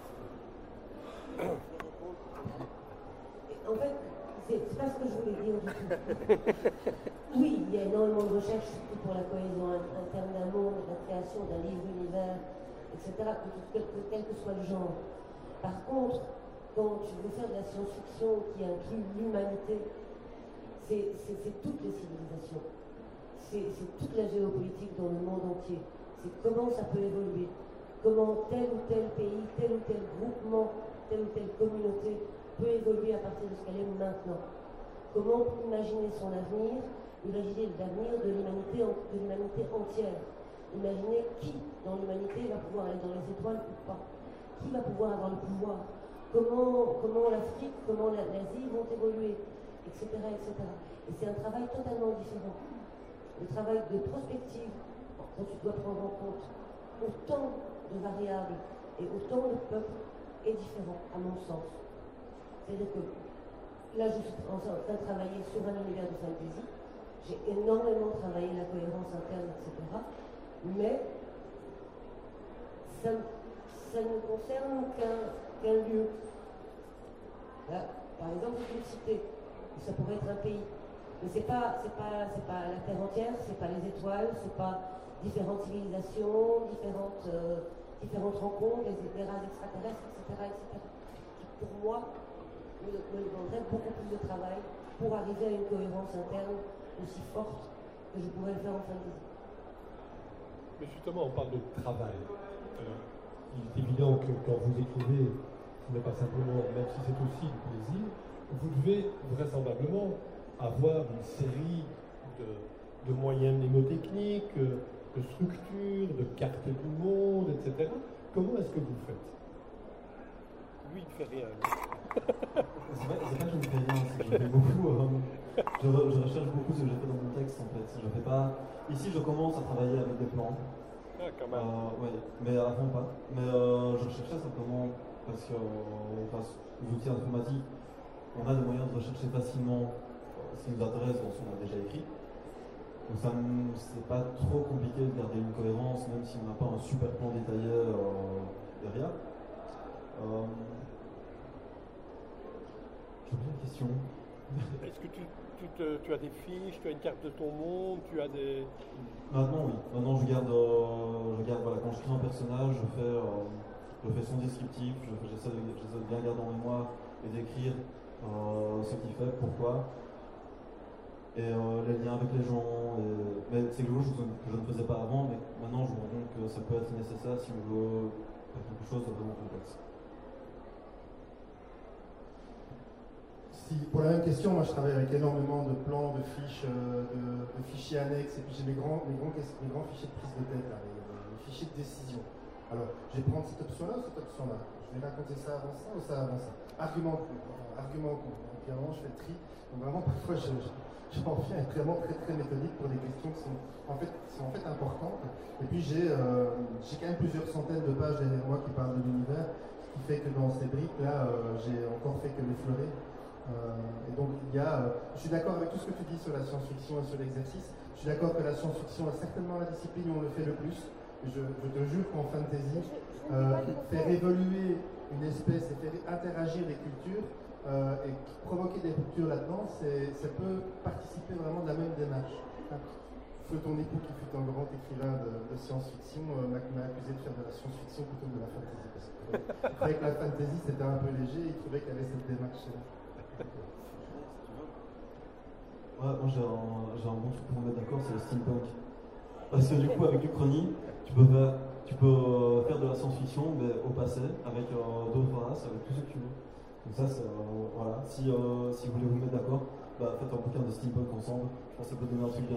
En fait, c'est pas ce que je voulais dire du tout. Oui, il y a énormément de recherches, surtout pour la cohésion interne d'un monde, la création d'un livre univers, et cetera, quel, quel que soit le genre. Par contre, quand tu veux faire de la science-fiction qui inclut l'humanité, c'est toutes les civilisations. C'est toute la géopolitique dans le monde entier. C'est comment ça peut évoluer. Comment tel ou tel pays, tel ou tel groupement, telle ou telle communauté peut évoluer à partir de ce qu'elle est maintenant. Comment imaginer son avenir, imaginer l'avenir de l'humanité de l'humanité entière. Imaginer qui dans l'humanité va pouvoir aller dans les étoiles ou pas. Qui va pouvoir avoir le pouvoir. Comment, comment l'Afrique, comment l'Asie vont évoluer, et cetera et cetera. Et c'est un travail totalement différent. Le travail de prospective, quand tu dois prendre en compte autant de variables et autant de peuples, est différent, à mon sens. C'est-à-dire que là, je suis en train de travailler sur un univers de fantasy. J'ai énormément travaillé la cohérence interne, et cetera. Mais ça, ça ne concerne qu'un qu'un lieu. Là, par exemple, c'est une cité. Ça pourrait être un pays. Mais c'est pas, c'est pas, c'est pas la Terre entière, c'est pas les étoiles, c'est pas différentes civilisations, différentes, euh, différentes rencontres, les, les races extraterrestres, et cetera, et cetera. Qui, pour moi, me, me demanderait beaucoup plus de travail pour arriver à une cohérence interne aussi forte que je pourrais le faire en fantasy. Mais justement, on parle de travail. Euh, il est évident que quand vous écrivez, ce n'est pas simplement, même si c'est aussi du plaisir, vous devez vraisemblablement avoir une série de, de moyens mnémotechniques, de structures, de cartes du monde, et cetera. Comment est-ce que vous faites? Lui, il ne fait rien. C'est pas, c'est pas que je ne fais rien, c'est que je fais beaucoup. Euh, je, je recherche beaucoup ce que j'ai fait dans mon texte en fait. Je fais pas. Ici, je commence à travailler avec des plans. Ah, quand même. Euh, ouais, mais avant pas. Mais euh, je recherchais simplement parce que euh, grâce aux outils informatiques, on a des moyens de rechercher facilement euh, ce qui nous intéresse dans ce qu'on a déjà écrit. Donc ça, c'est pas trop compliqué de garder une cohérence, même si on n'a pas un super plan détaillé euh, derrière. Euh, J'ai oublié une question. Est-ce que tu, tu, te, tu as des fiches, tu as une carte de ton monde, tu as des... Maintenant, oui. Maintenant, je garde, euh, je garde voilà, quand je crée un personnage, je fais, euh, je fais son descriptif, je fais, j'essaie, de, j'essaie de bien garder en mémoire et d'écrire euh, ce qu'il fait, pourquoi. Et euh, les liens avec les gens. Et... Mais c'est quelque chose que je ne faisais pas avant, mais maintenant, je me rends compte que ça peut être nécessaire si on veut faire quelque chose de vraiment complexe. Si, pour la même question, moi je travaille avec énormément de plans, de fiches, euh, de, de fichiers annexes, et puis j'ai mes grands, mes, grands, mes grands fichiers de prise de tête, là, les, les fichiers de décision. Alors, je vais prendre cette option-là ou cette option-là. Je vais raconter ça avant ça ou ça avant ça. Argument court, euh, argument court. Et puis à un moment, je fais le tri. Donc vraiment, parfois, je, je, je m'en viens à être vraiment très très méthodique pour des questions qui sont en fait, qui sont en fait importantes. Et puis j'ai euh, j'ai quand même plusieurs centaines de pages derrière moi qui parlent de l'univers, ce qui fait que dans ces briques-là, euh, j'ai encore fait que l'effleurer. Euh, et donc il y a, euh, je suis d'accord avec tout ce que tu dis sur la science-fiction et sur l'exercice. Je suis d'accord que la science-fiction est certainement la discipline où on le fait le plus. Je, je te jure qu'en fantasy, euh, faire évoluer une espèce et faire interagir des cultures euh, et provoquer des ruptures là-dedans, ça peut participer vraiment de la même démarche. Feu, ton époux qui fut un grand écrivain de, de science-fiction euh, m'a accusé de faire de la science-fiction plutôt que de la fantasy. Parce qu'il trouvait que la fantasy c'était un peu léger, il trouvait qu'il y avait cette démarche-là. Ouais, moi j'ai un, j'ai un bon truc pour me mettre d'accord, c'est le steampunk. Parce que du coup, avec l'Uchronie, tu peux faire, tu peux faire de la science-fiction, mais au passé, avec euh, d'autres races, avec tout ce que tu veux. Donc ça, c'est, euh, voilà. Si, euh, si vous voulez vous mettre d'accord, bah, faites un bouquin de steampunk ensemble. Je pense que ça peut donner un truc bien.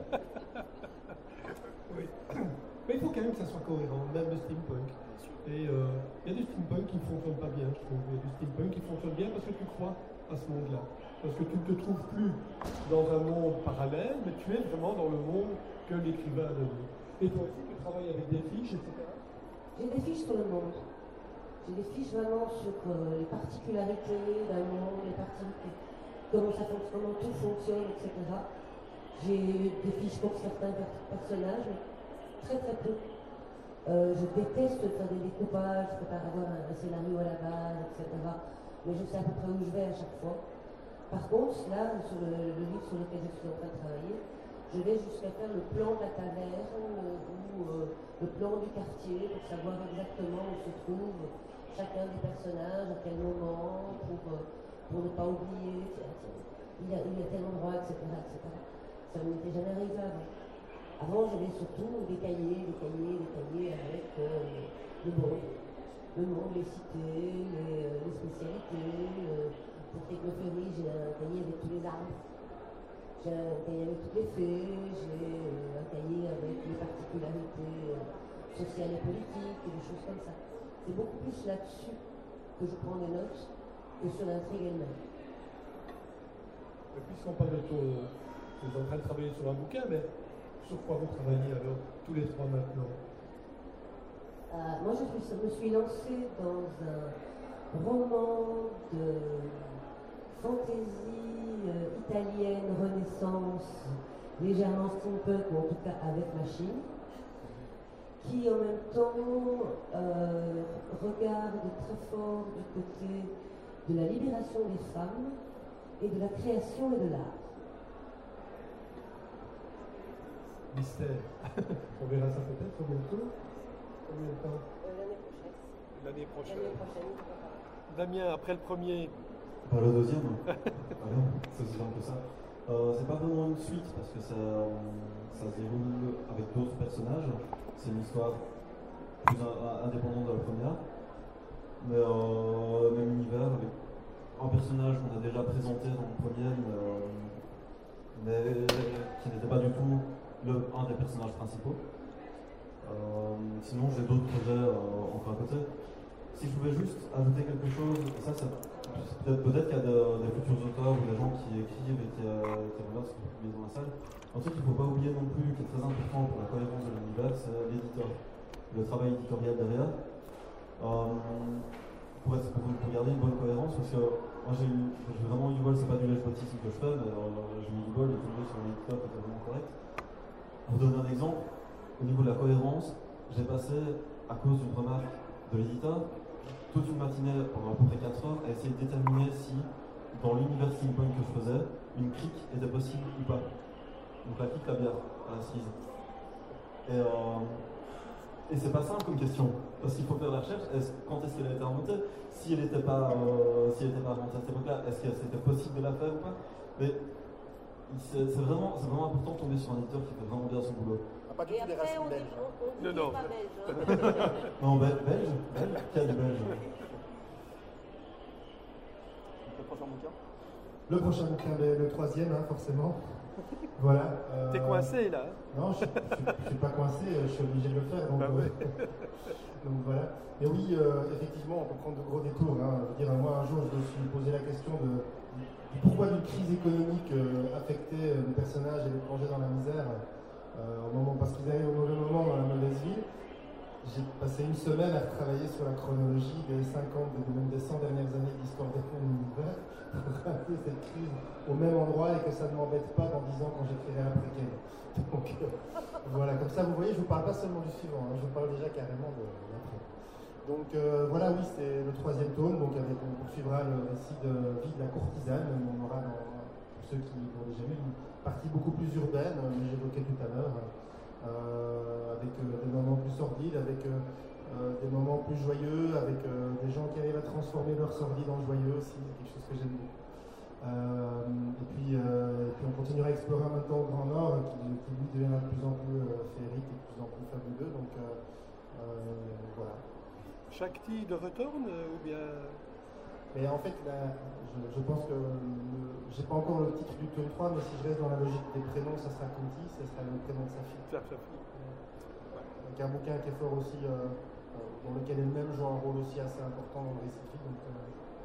Oui. Mais il faut quand même que ça soit cohérent, même le steampunk. Et euh, il y a du steampunk qui ne fonctionne pas bien, je trouve. Il y a du steampunk qui fonctionne bien parce que tu crois à ce monde-là. Parce que tu ne te trouves plus dans un monde parallèle, mais tu es vraiment dans le monde que l'écrivain a donné. Et toi aussi, tu travailles avec des fiches, et cetera. J'ai des fiches sur le monde. J'ai des fiches vraiment sur euh, les particularités d'un monde, les particularités, comment ça fonctionne, comment tout fonctionne, et cetera. J'ai des fiches pour certains personnages, mais très très peu. Euh, je déteste faire des découpages, je préfère avoir un, un scénario à la base, et cetera. Mais je sais à peu près où je vais à chaque fois. Par contre, là, sur le, le livre sur lequel je suis en train de travailler, je vais jusqu'à faire le plan de la taverne ou euh, le plan du quartier pour savoir exactement où se trouve chacun des personnages, à quel moment, pour, euh, pour ne pas oublier, tiens, tiens, il y a, il y a tel endroit, et cetera, et cetera. Ça ne m'était jamais arrivé avant. Avant, j'avais surtout des cahiers, des cahiers, des cahiers avec euh, le monde, le monde, les cités, les, euh, les spécialités. Euh, pour Technophérie, j'ai un cahier avec tous les arbres. J'ai un cahier avec toutes les fées, j'ai euh, un cahier avec les particularités euh, sociales et politiques et des choses comme ça. C'est beaucoup plus là-dessus que je prends des notes que sur l'intrigue elle-même. Et puisqu'on parle de ton... Tu es en train de travailler sur un bouquin, mais sur quoi vous travaillez alors, tous les trois maintenant? euh, Moi, je, suis, je me suis lancée dans un, roman de fantaisie euh, italienne, renaissance, légèrement steampunk, ou en tout cas avec machine, qui en même temps euh, regarde très fort du côté de la libération des femmes et de la création et de l'art. Mystère. On verra ça peut-être bientôt. Combien de temps? Euh, L'année prochaine. L'année prochaine. L'année prochaine. Damien, après le premier. Pas le deuxième. Allez, c'est aussi simple que ça. Euh, c'est pas vraiment une suite parce que ça, ça se déroule avec d'autres personnages. C'est une histoire plus indépendante de la première. Mais euh, même univers avec un personnage qu'on a déjà présenté dans le premier, mais, euh, mais qui n'était pas du tout le, un des personnages principaux. Euh, sinon, j'ai d'autres projets euh, encore à côté. Si je pouvais juste ajouter quelque chose, ça, ça peut-être peut qu'il y a de, des futurs auteurs ou des gens qui écrivent et qui, euh, qui regardent ce qui est publié dans la salle. Un truc qu'il ne faut pas oublier non plus, qui est très important pour la cohérence de l'univers, c'est l'éditeur, le travail éditorial derrière. Euh, pour, être, pour, pour garder une bonne cohérence, parce que moi j'ai eu j'ai vraiment eu du bol, c'est pas du lèche-botisme que je fais, mais euh, j'ai eu du bol de tomber sur un éditeur qui était vraiment correct. Pour vous donner un exemple, au niveau de la cohérence, j'ai passé, à cause d'une remarque de l'éditeur, toute une matinée pendant à peu près quatre heures à essayer de déterminer si, dans l'univers steampunk que je faisais, une crique était possible ou pas. Donc la crique, la bière, à la cerise. Et, euh, et c'est pas simple comme question, parce qu'il faut faire la recherche. Est-ce, quand est-ce qu'elle a été inventée? Si elle n'était pas, euh, si elle était pas inventée à cette époque-là, est-ce que c'était possible de la faire ou pas? Mais c'est, c'est, vraiment, c'est vraiment important de tomber sur un éditeur qui fait vraiment bien son boulot. Pas du tout des racines belges. On, on dit Non, non. pas belge. Hein. Non, belge, belge, belge, quel belge? Le prochain bouquin? Le prochain bouquin, le, le troisième, hein, forcément. Voilà. Euh, T'es coincé là? Non, je ne suis pas coincé, je suis obligé de le faire. Donc, Bah ouais. euh, donc voilà. Mais oui, euh, effectivement, on peut prendre de gros détours. Hein. Je veux dire, moi, un jour, je me suis posé la question de, du pourquoi d'une crise économique euh, affectait le personnage et les plongeait dans la misère. Euh, au moment, parce qu'ils arrivent au mauvais moment dans la mauvaise ville. J'ai passé une semaine à travailler sur la chronologie des cinquante, des, même des cent dernières années d'histoire des fonds de l'univers pour rater cette crise au même endroit et que ça ne m'embête pas dans dix ans quand j'écrirai l'après-quelle. Donc euh, voilà, comme ça vous voyez, je ne vous parle pas seulement du suivant, hein, je vous parle déjà carrément de, de l'après. Donc euh, voilà, oui, c'est le troisième tome, donc avec, on poursuivra le récit de vie de la courtisane, on aura dans, pour ceux qui l'ont déjà vu, une partie beaucoup plus urbaine, euh, j'évoquais tout à l'heure, euh, avec euh, des moments plus sordides, avec euh, euh, des moments plus joyeux, avec euh, des gens qui arrivent à transformer leur sordide en joyeux aussi, c'est quelque chose que j'aime beaucoup. Euh, et, puis, euh, et puis on continuera à explorer en même temps au Grand Nord, qui, qui lui deviendra de plus en plus euh, féerique et de plus en plus fabuleux, donc euh, euh, voilà. Shakti de retourne ou bien? Mais en fait, là, je, je pense que je n'ai pas encore le titre du tome trois, mais si je reste dans la logique des prénoms, ça sera Kunti, ça sera le prénom de sa fille. Ça, ça fait. Donc un bouquin qui est fort aussi, euh, dans lequel elle-même joue un rôle aussi assez important dans le récit. Donc, euh...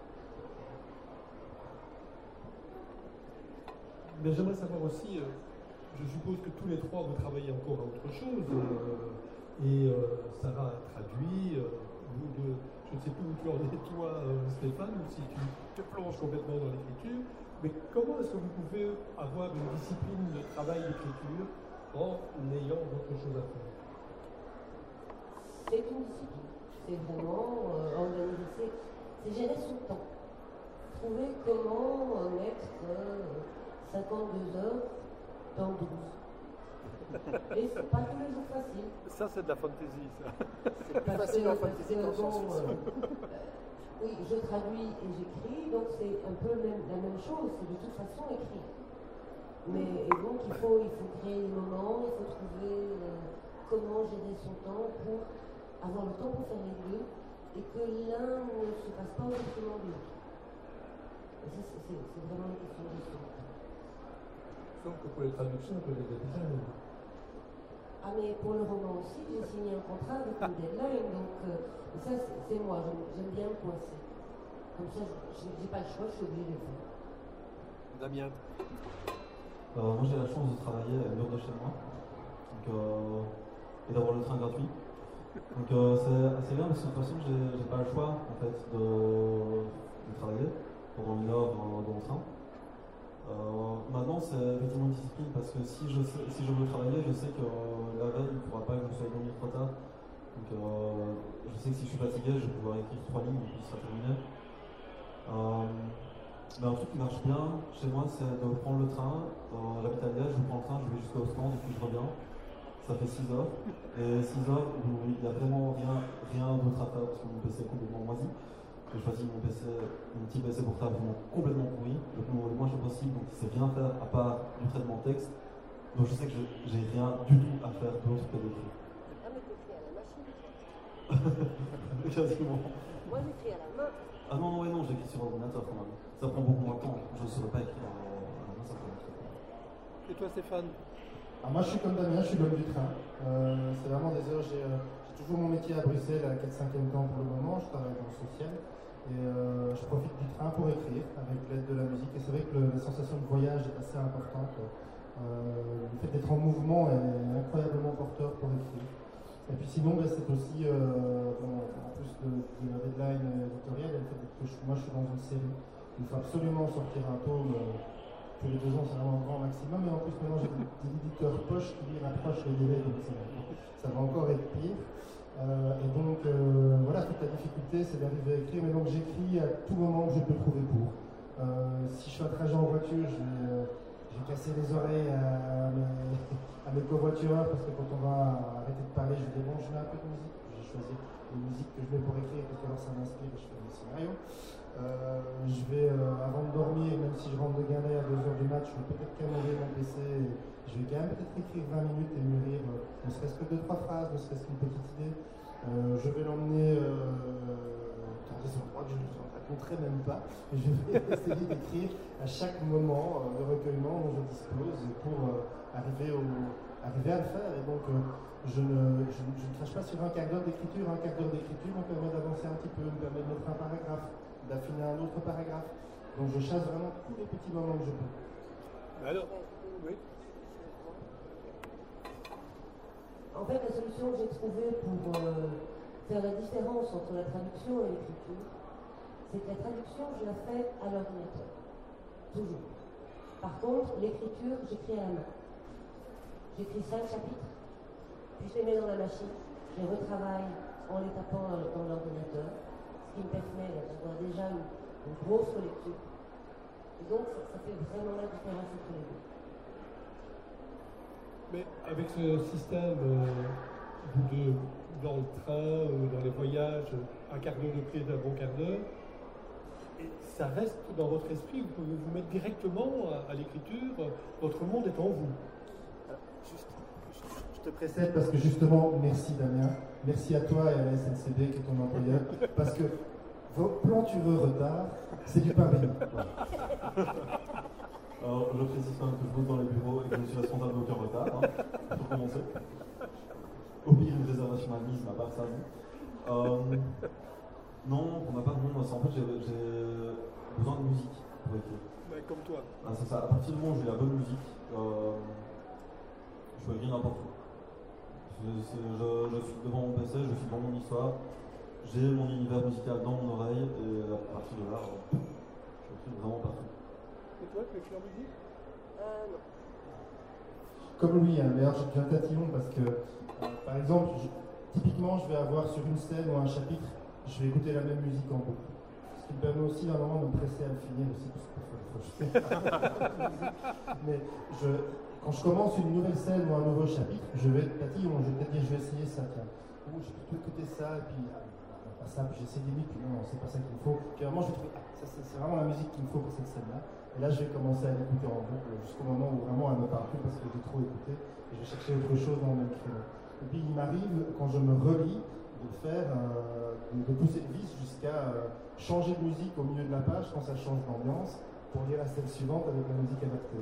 Mais j'aimerais savoir aussi, euh, je suppose que tous les trois vous travaillez encore à autre chose, euh, et euh, Sarah a traduit, euh, vous deux, je ne sais plus où tu en es toi euh, Stéphane, ou si tu te plonges complètement dans l'écriture, mais comment est-ce que vous pouvez avoir une discipline de travail d'écriture en ayant autre chose à faire? C'est une discipline, c'est vraiment euh, organiser, c'est gérer son temps, trouver comment euh, mettre euh, cinquante-deux heures dans douze. Et c'est pas tous les jours facile. Ça, c'est de la fantaisie, ça. C'est plus facile en fantasy qu'en science-fiction. Euh, oui, je traduis et j'écris, donc c'est un peu même, la même chose, c'est de toute façon écrire. Mais et donc il faut, il faut créer des moments, il faut trouver euh, comment gérer son temps pour avoir le temps pour faire les deux et que l'un ne se passe pas au détriment de l'autre. Et ça, c'est, c'est, c'est vraiment une question de gestion. Sauf que pour les traductions, on peut les déterminer. Ah mais pour le roman aussi, j'ai signé un contrat avec une deadline, donc euh, ça c'est, c'est moi, j'aime, j'aime bien me coincer. Comme ça, je n'ai pas le choix, je suis obligée de le faire. Damien. Euh, moi j'ai la chance de travailler à une heure de chez moi, donc, euh, et d'avoir le train gratuit. Donc euh, c'est assez bien parce que de toute façon j'ai, j'ai pas le choix en fait de, de travailler pendant une heure dans, dans le train. Euh, maintenant c'est effectivement une discipline parce que si je, sais, si je veux travailler, je sais que euh, la veille il ne faudra pas que je sois dormi trop tard. Donc euh, je sais que si je suis fatigué, je vais pouvoir écrire trois lignes et puis ça sera terminé. Euh, mais un truc qui marche bien chez moi, c'est de prendre le train. Euh, j'habite à Liège, je prends le train, je vais jusqu'au stand et puis je reviens. Ça fait six heures. Et six heures où il n'y a vraiment rien, rien d'autre à faire parce que mon P C est complètement moisi. J'ai choisi mon P C, mon petit P C portable vraiment complètement pourri, le, le moins cher possible, donc il ne sait rien faire à part du traitement de texte. Donc je sais que je, j'ai rien du tout à faire d'autre que d'écrire. Ah, mais t'écris à la machine. Quasiment. Moi, j'écris à la main. Ah non, non, ouais, non, j'écris sur ordinateur quand même. Ça prend beaucoup moins de temps. Je ne saurais pas écrire à la main, ça prend beaucoup de temps. Et toi, Stéphane? Alors moi je suis comme Damien, je suis l'homme du train. Euh, c'est vraiment des heures, j'ai, euh, j'ai toujours mon métier à Bruxelles à quatre cinquième temps pour le moment, je travaille dans le social. Et euh, je profite du train pour écrire avec l'aide de la musique. Et c'est vrai que le, la sensation de voyage est assez importante. Euh, le fait d'être en mouvement est incroyablement porteur pour écrire. Et puis sinon, ben, c'est aussi, euh, bon, en plus de, de la deadline éditoriale, le fait que je, moi je suis dans une série. Il faut absolument sortir un tome. Euh, tous les deux ans, c'est vraiment un grand maximum. Et en plus, maintenant, j'ai des, des éditeurs poches qui lui rapprochent les délais, donc ça, ça va encore être pire. Euh, et donc, euh, voilà, toute la difficulté, c'est d'arriver à écrire. Mais donc, j'écris à tout moment que je peux trouver pour. Euh, si je fais un trajet en voiture, je vais, euh, je vais casser les oreilles à mes, à mes covoitureurs, parce que quand on va arrêter de parler, je dis bon, je mets un peu de musique. J'ai choisi les musiques que je mets pour écrire, parce que alors ça m'inspire et je fais des scénarios. Euh, je vais, euh, avant de dormir, même si je rentre de galet à deux heures du mat, je vais peut-être camorer mon P C, et je vais quand même peut-être écrire vingt minutes et mûrir, euh, ne serait-ce que deux, trois phrases, ne serait-ce qu'une petite idée. Euh, je vais l'emmener euh, dans des endroits que je ne raconterai même pas, et je vais essayer d'écrire à chaque moment euh, de recueillement dont je dispose pour euh, arriver, au, arriver à le faire. Et donc, euh, je, ne, je, je ne crache pas sur un quart d'heure d'écriture. Un quart d'heure d'écriture me permet d'avancer un petit peu, me permet de mettre un paragraphe, d'affiner un autre paragraphe. Donc je chasse vraiment tous les petits moments que je peux. Alors, oui. En fait, la solution que j'ai trouvée pour euh, faire la différence entre la traduction et l'écriture, c'est que la traduction, je la fais à l'ordinateur. Toujours. Par contre, l'écriture, j'écris à la main. J'écris cinq chapitres, puis je les mets dans la machine, je les retravaille en les tapant dans l'ordinateur, ce qui me permet d'avoir déjà une, une grosse relecture. Et donc, ça, ça fait vraiment la différence entre les deux. Mais avec ce système, euh, vous deux, dans le train, euh, dans les voyages, un quart d'heure de prise, un bon quart d'heure, et ça reste dans votre esprit, vous pouvez vous mettre directement à, à l'écriture, votre monde est en vous. Juste, je te précède parce que justement, merci Damien, merci à toi et à la S N C B qui est ton employeur, parce que vos plantureux retards, c'est du pain béni. Alors, je précise quand même que je bosse dans les bureaux et que je suis responsable d'aucun retard, hein, pour commencer. Au pire, une réservation à mise, à part ça, non. Euh, non, pour ma part, non. En fait, j'ai, j'ai besoin de musique pour écrire. Ouais, comme toi. Ah, c'est ça. À partir du moment où j'ai la bonne musique, euh, je peux écrire n'importe où. Je, je, je suis devant mon P C, je suis dans mon histoire, j'ai mon univers musical dans mon oreille, et à partir de là, je écris vraiment partout. Et toi, tu écris en musique? Euh, non. Comme lui, hein, mais alors je suis un tatillon parce que, euh, par exemple, je, typiquement, je vais avoir sur une scène ou un chapitre, je vais écouter la même musique en boucle. Ce qui me permet aussi d'un moment de me presser à le finir aussi, parce que faut, faut Mais je, quand je commence une nouvelle scène ou un nouveau chapitre, je vais être tatillon, je vais peut-être dire, je vais essayer ça, tiens. Ou je vais plutôt écouter ça, et puis, ah, pas ça, puis j'essaie des puis non, non, c'est pas ça qu'il me faut. Puis à un moment, je vais trouver, ah, ça, c'est, c'est vraiment la musique qu'il me faut pour cette scène-là. Et là, je vais commencer à l'écouter en boucle jusqu'au moment où vraiment elle me parle plus parce que j'ai trop écouté et je vais chercher autre chose dans le même créneau. Et puis il m'arrive, quand je me relis, de faire, euh, de, de pousser le vis jusqu'à euh, changer de musique au milieu de la page quand ça change d'ambiance pour lire la scène suivante avec la musique adaptée.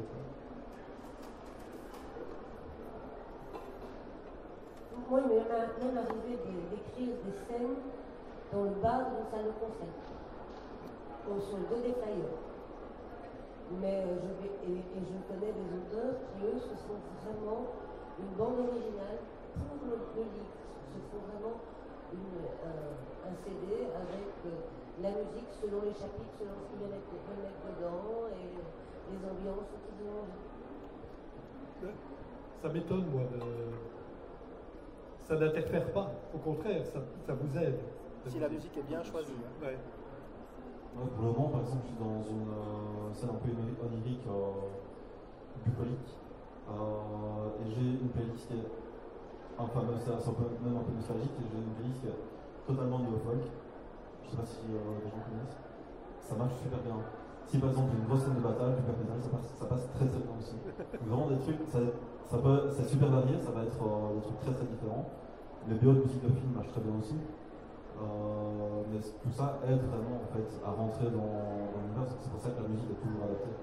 Moi, il m'est même arrivé d'écrire des scènes dans le bar d'une salle de concert, ou sur le dos des flyers. Mais euh, je vais, et, et je connais des auteurs qui, eux, se sont vraiment une bande originale pour le, le livre. Ce se font vraiment une, un, un C D avec euh, la musique selon les chapitres, selon ce qu'ils veulent mettre, veulent mettre dedans et les ambiances qu'ils ont envie. Ça m'étonne, moi. De... Ça n'interfère pas. Au contraire, ça, ça vous aide. Si la musique est bien choisie. Hein. Ouais. Ouais, pour le moment, par exemple, je suis dans une euh, scène un peu onirique, euh, bucolique, euh, et j'ai une playlist qui est infameuse, c'est un peu, même un peu nostalgique, et j'ai une playlist qui est totalement néo-folk. Je sais pas si euh, les gens connaissent. Ça marche super bien. Si par exemple il y a une grosse scène de bataille, du black metal, ça passe, ça passe très très bien aussi. Donc, vraiment des trucs, ça, ça peut, c'est super varié, ça va être euh, des trucs très très différents. Les B O de musique de film marchent très bien aussi. Euh, mais tout ça aide vraiment en fait à rentrer dans, dans l'univers, c'est pour ça que la musique est toujours adaptée.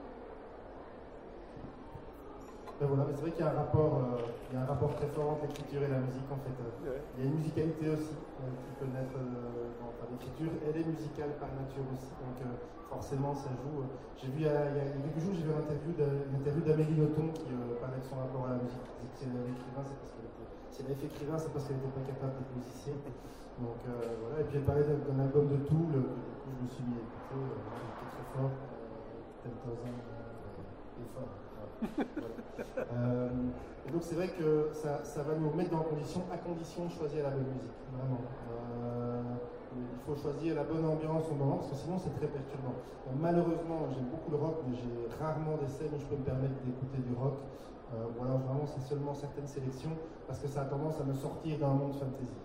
Ben voilà, mais c'est vrai qu'il y a un rapport, euh, il y a un rapport très fort entre l'écriture et la musique en fait. Euh, Ouais. Il y a une musicalité aussi euh, qui peut naître euh, dans enfin, l'écriture, elle est musicale par nature aussi, donc euh, forcément ça joue. Euh, j'ai vu il y, a, il y a quelques jours, j'ai vu une interview de- une interview d'Amélie Nothomb qui euh, parlait de son rapport à la musique. Elle disait que si elle avait écrivain, c'est parce qu'elle était, si elle avait fait écrivain, c'est parce qu'elle n'était pas capable d'être musicienne. Donc euh, voilà, et puis elle parlait d'un d'un album de Tool, euh, que du coup je me suis mis à écouter, euh, qui était très fort, euh, ten thousand euh, est fort. Voilà. Euh, et donc c'est vrai que ça, ça va nous mettre dans la condition, à condition de choisir la bonne musique, vraiment. Euh, il faut choisir la bonne ambiance au moment, parce que sinon c'est très perturbant. Donc, malheureusement, j'aime beaucoup le rock, mais j'ai rarement des scènes où je peux me permettre d'écouter du rock. Euh, ou alors vraiment c'est seulement certaines sélections, parce que ça a tendance à me sortir d'un monde fantasy.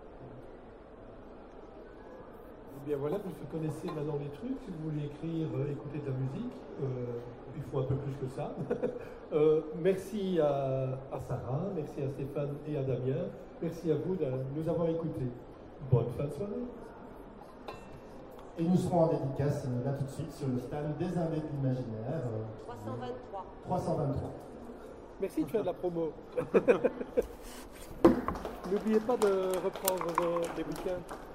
Eh bien voilà, vous connaissez maintenant les trucs. Si vous voulez écrire, euh, écouter de la musique, euh, il faut un peu plus que ça. euh, merci à, à Sarah, merci à Stéphane et à Damien. Merci à vous de nous avoir écoutés. Bonne fin de soirée. Et nous serons en dédicace euh, là tout de suite sur le stand des Indés de l'Imaginaire. euh, trois cent vingt-trois. trois cent vingt-trois. Merci, tu as de la promo. N'oubliez pas de reprendre vos- les bouquins.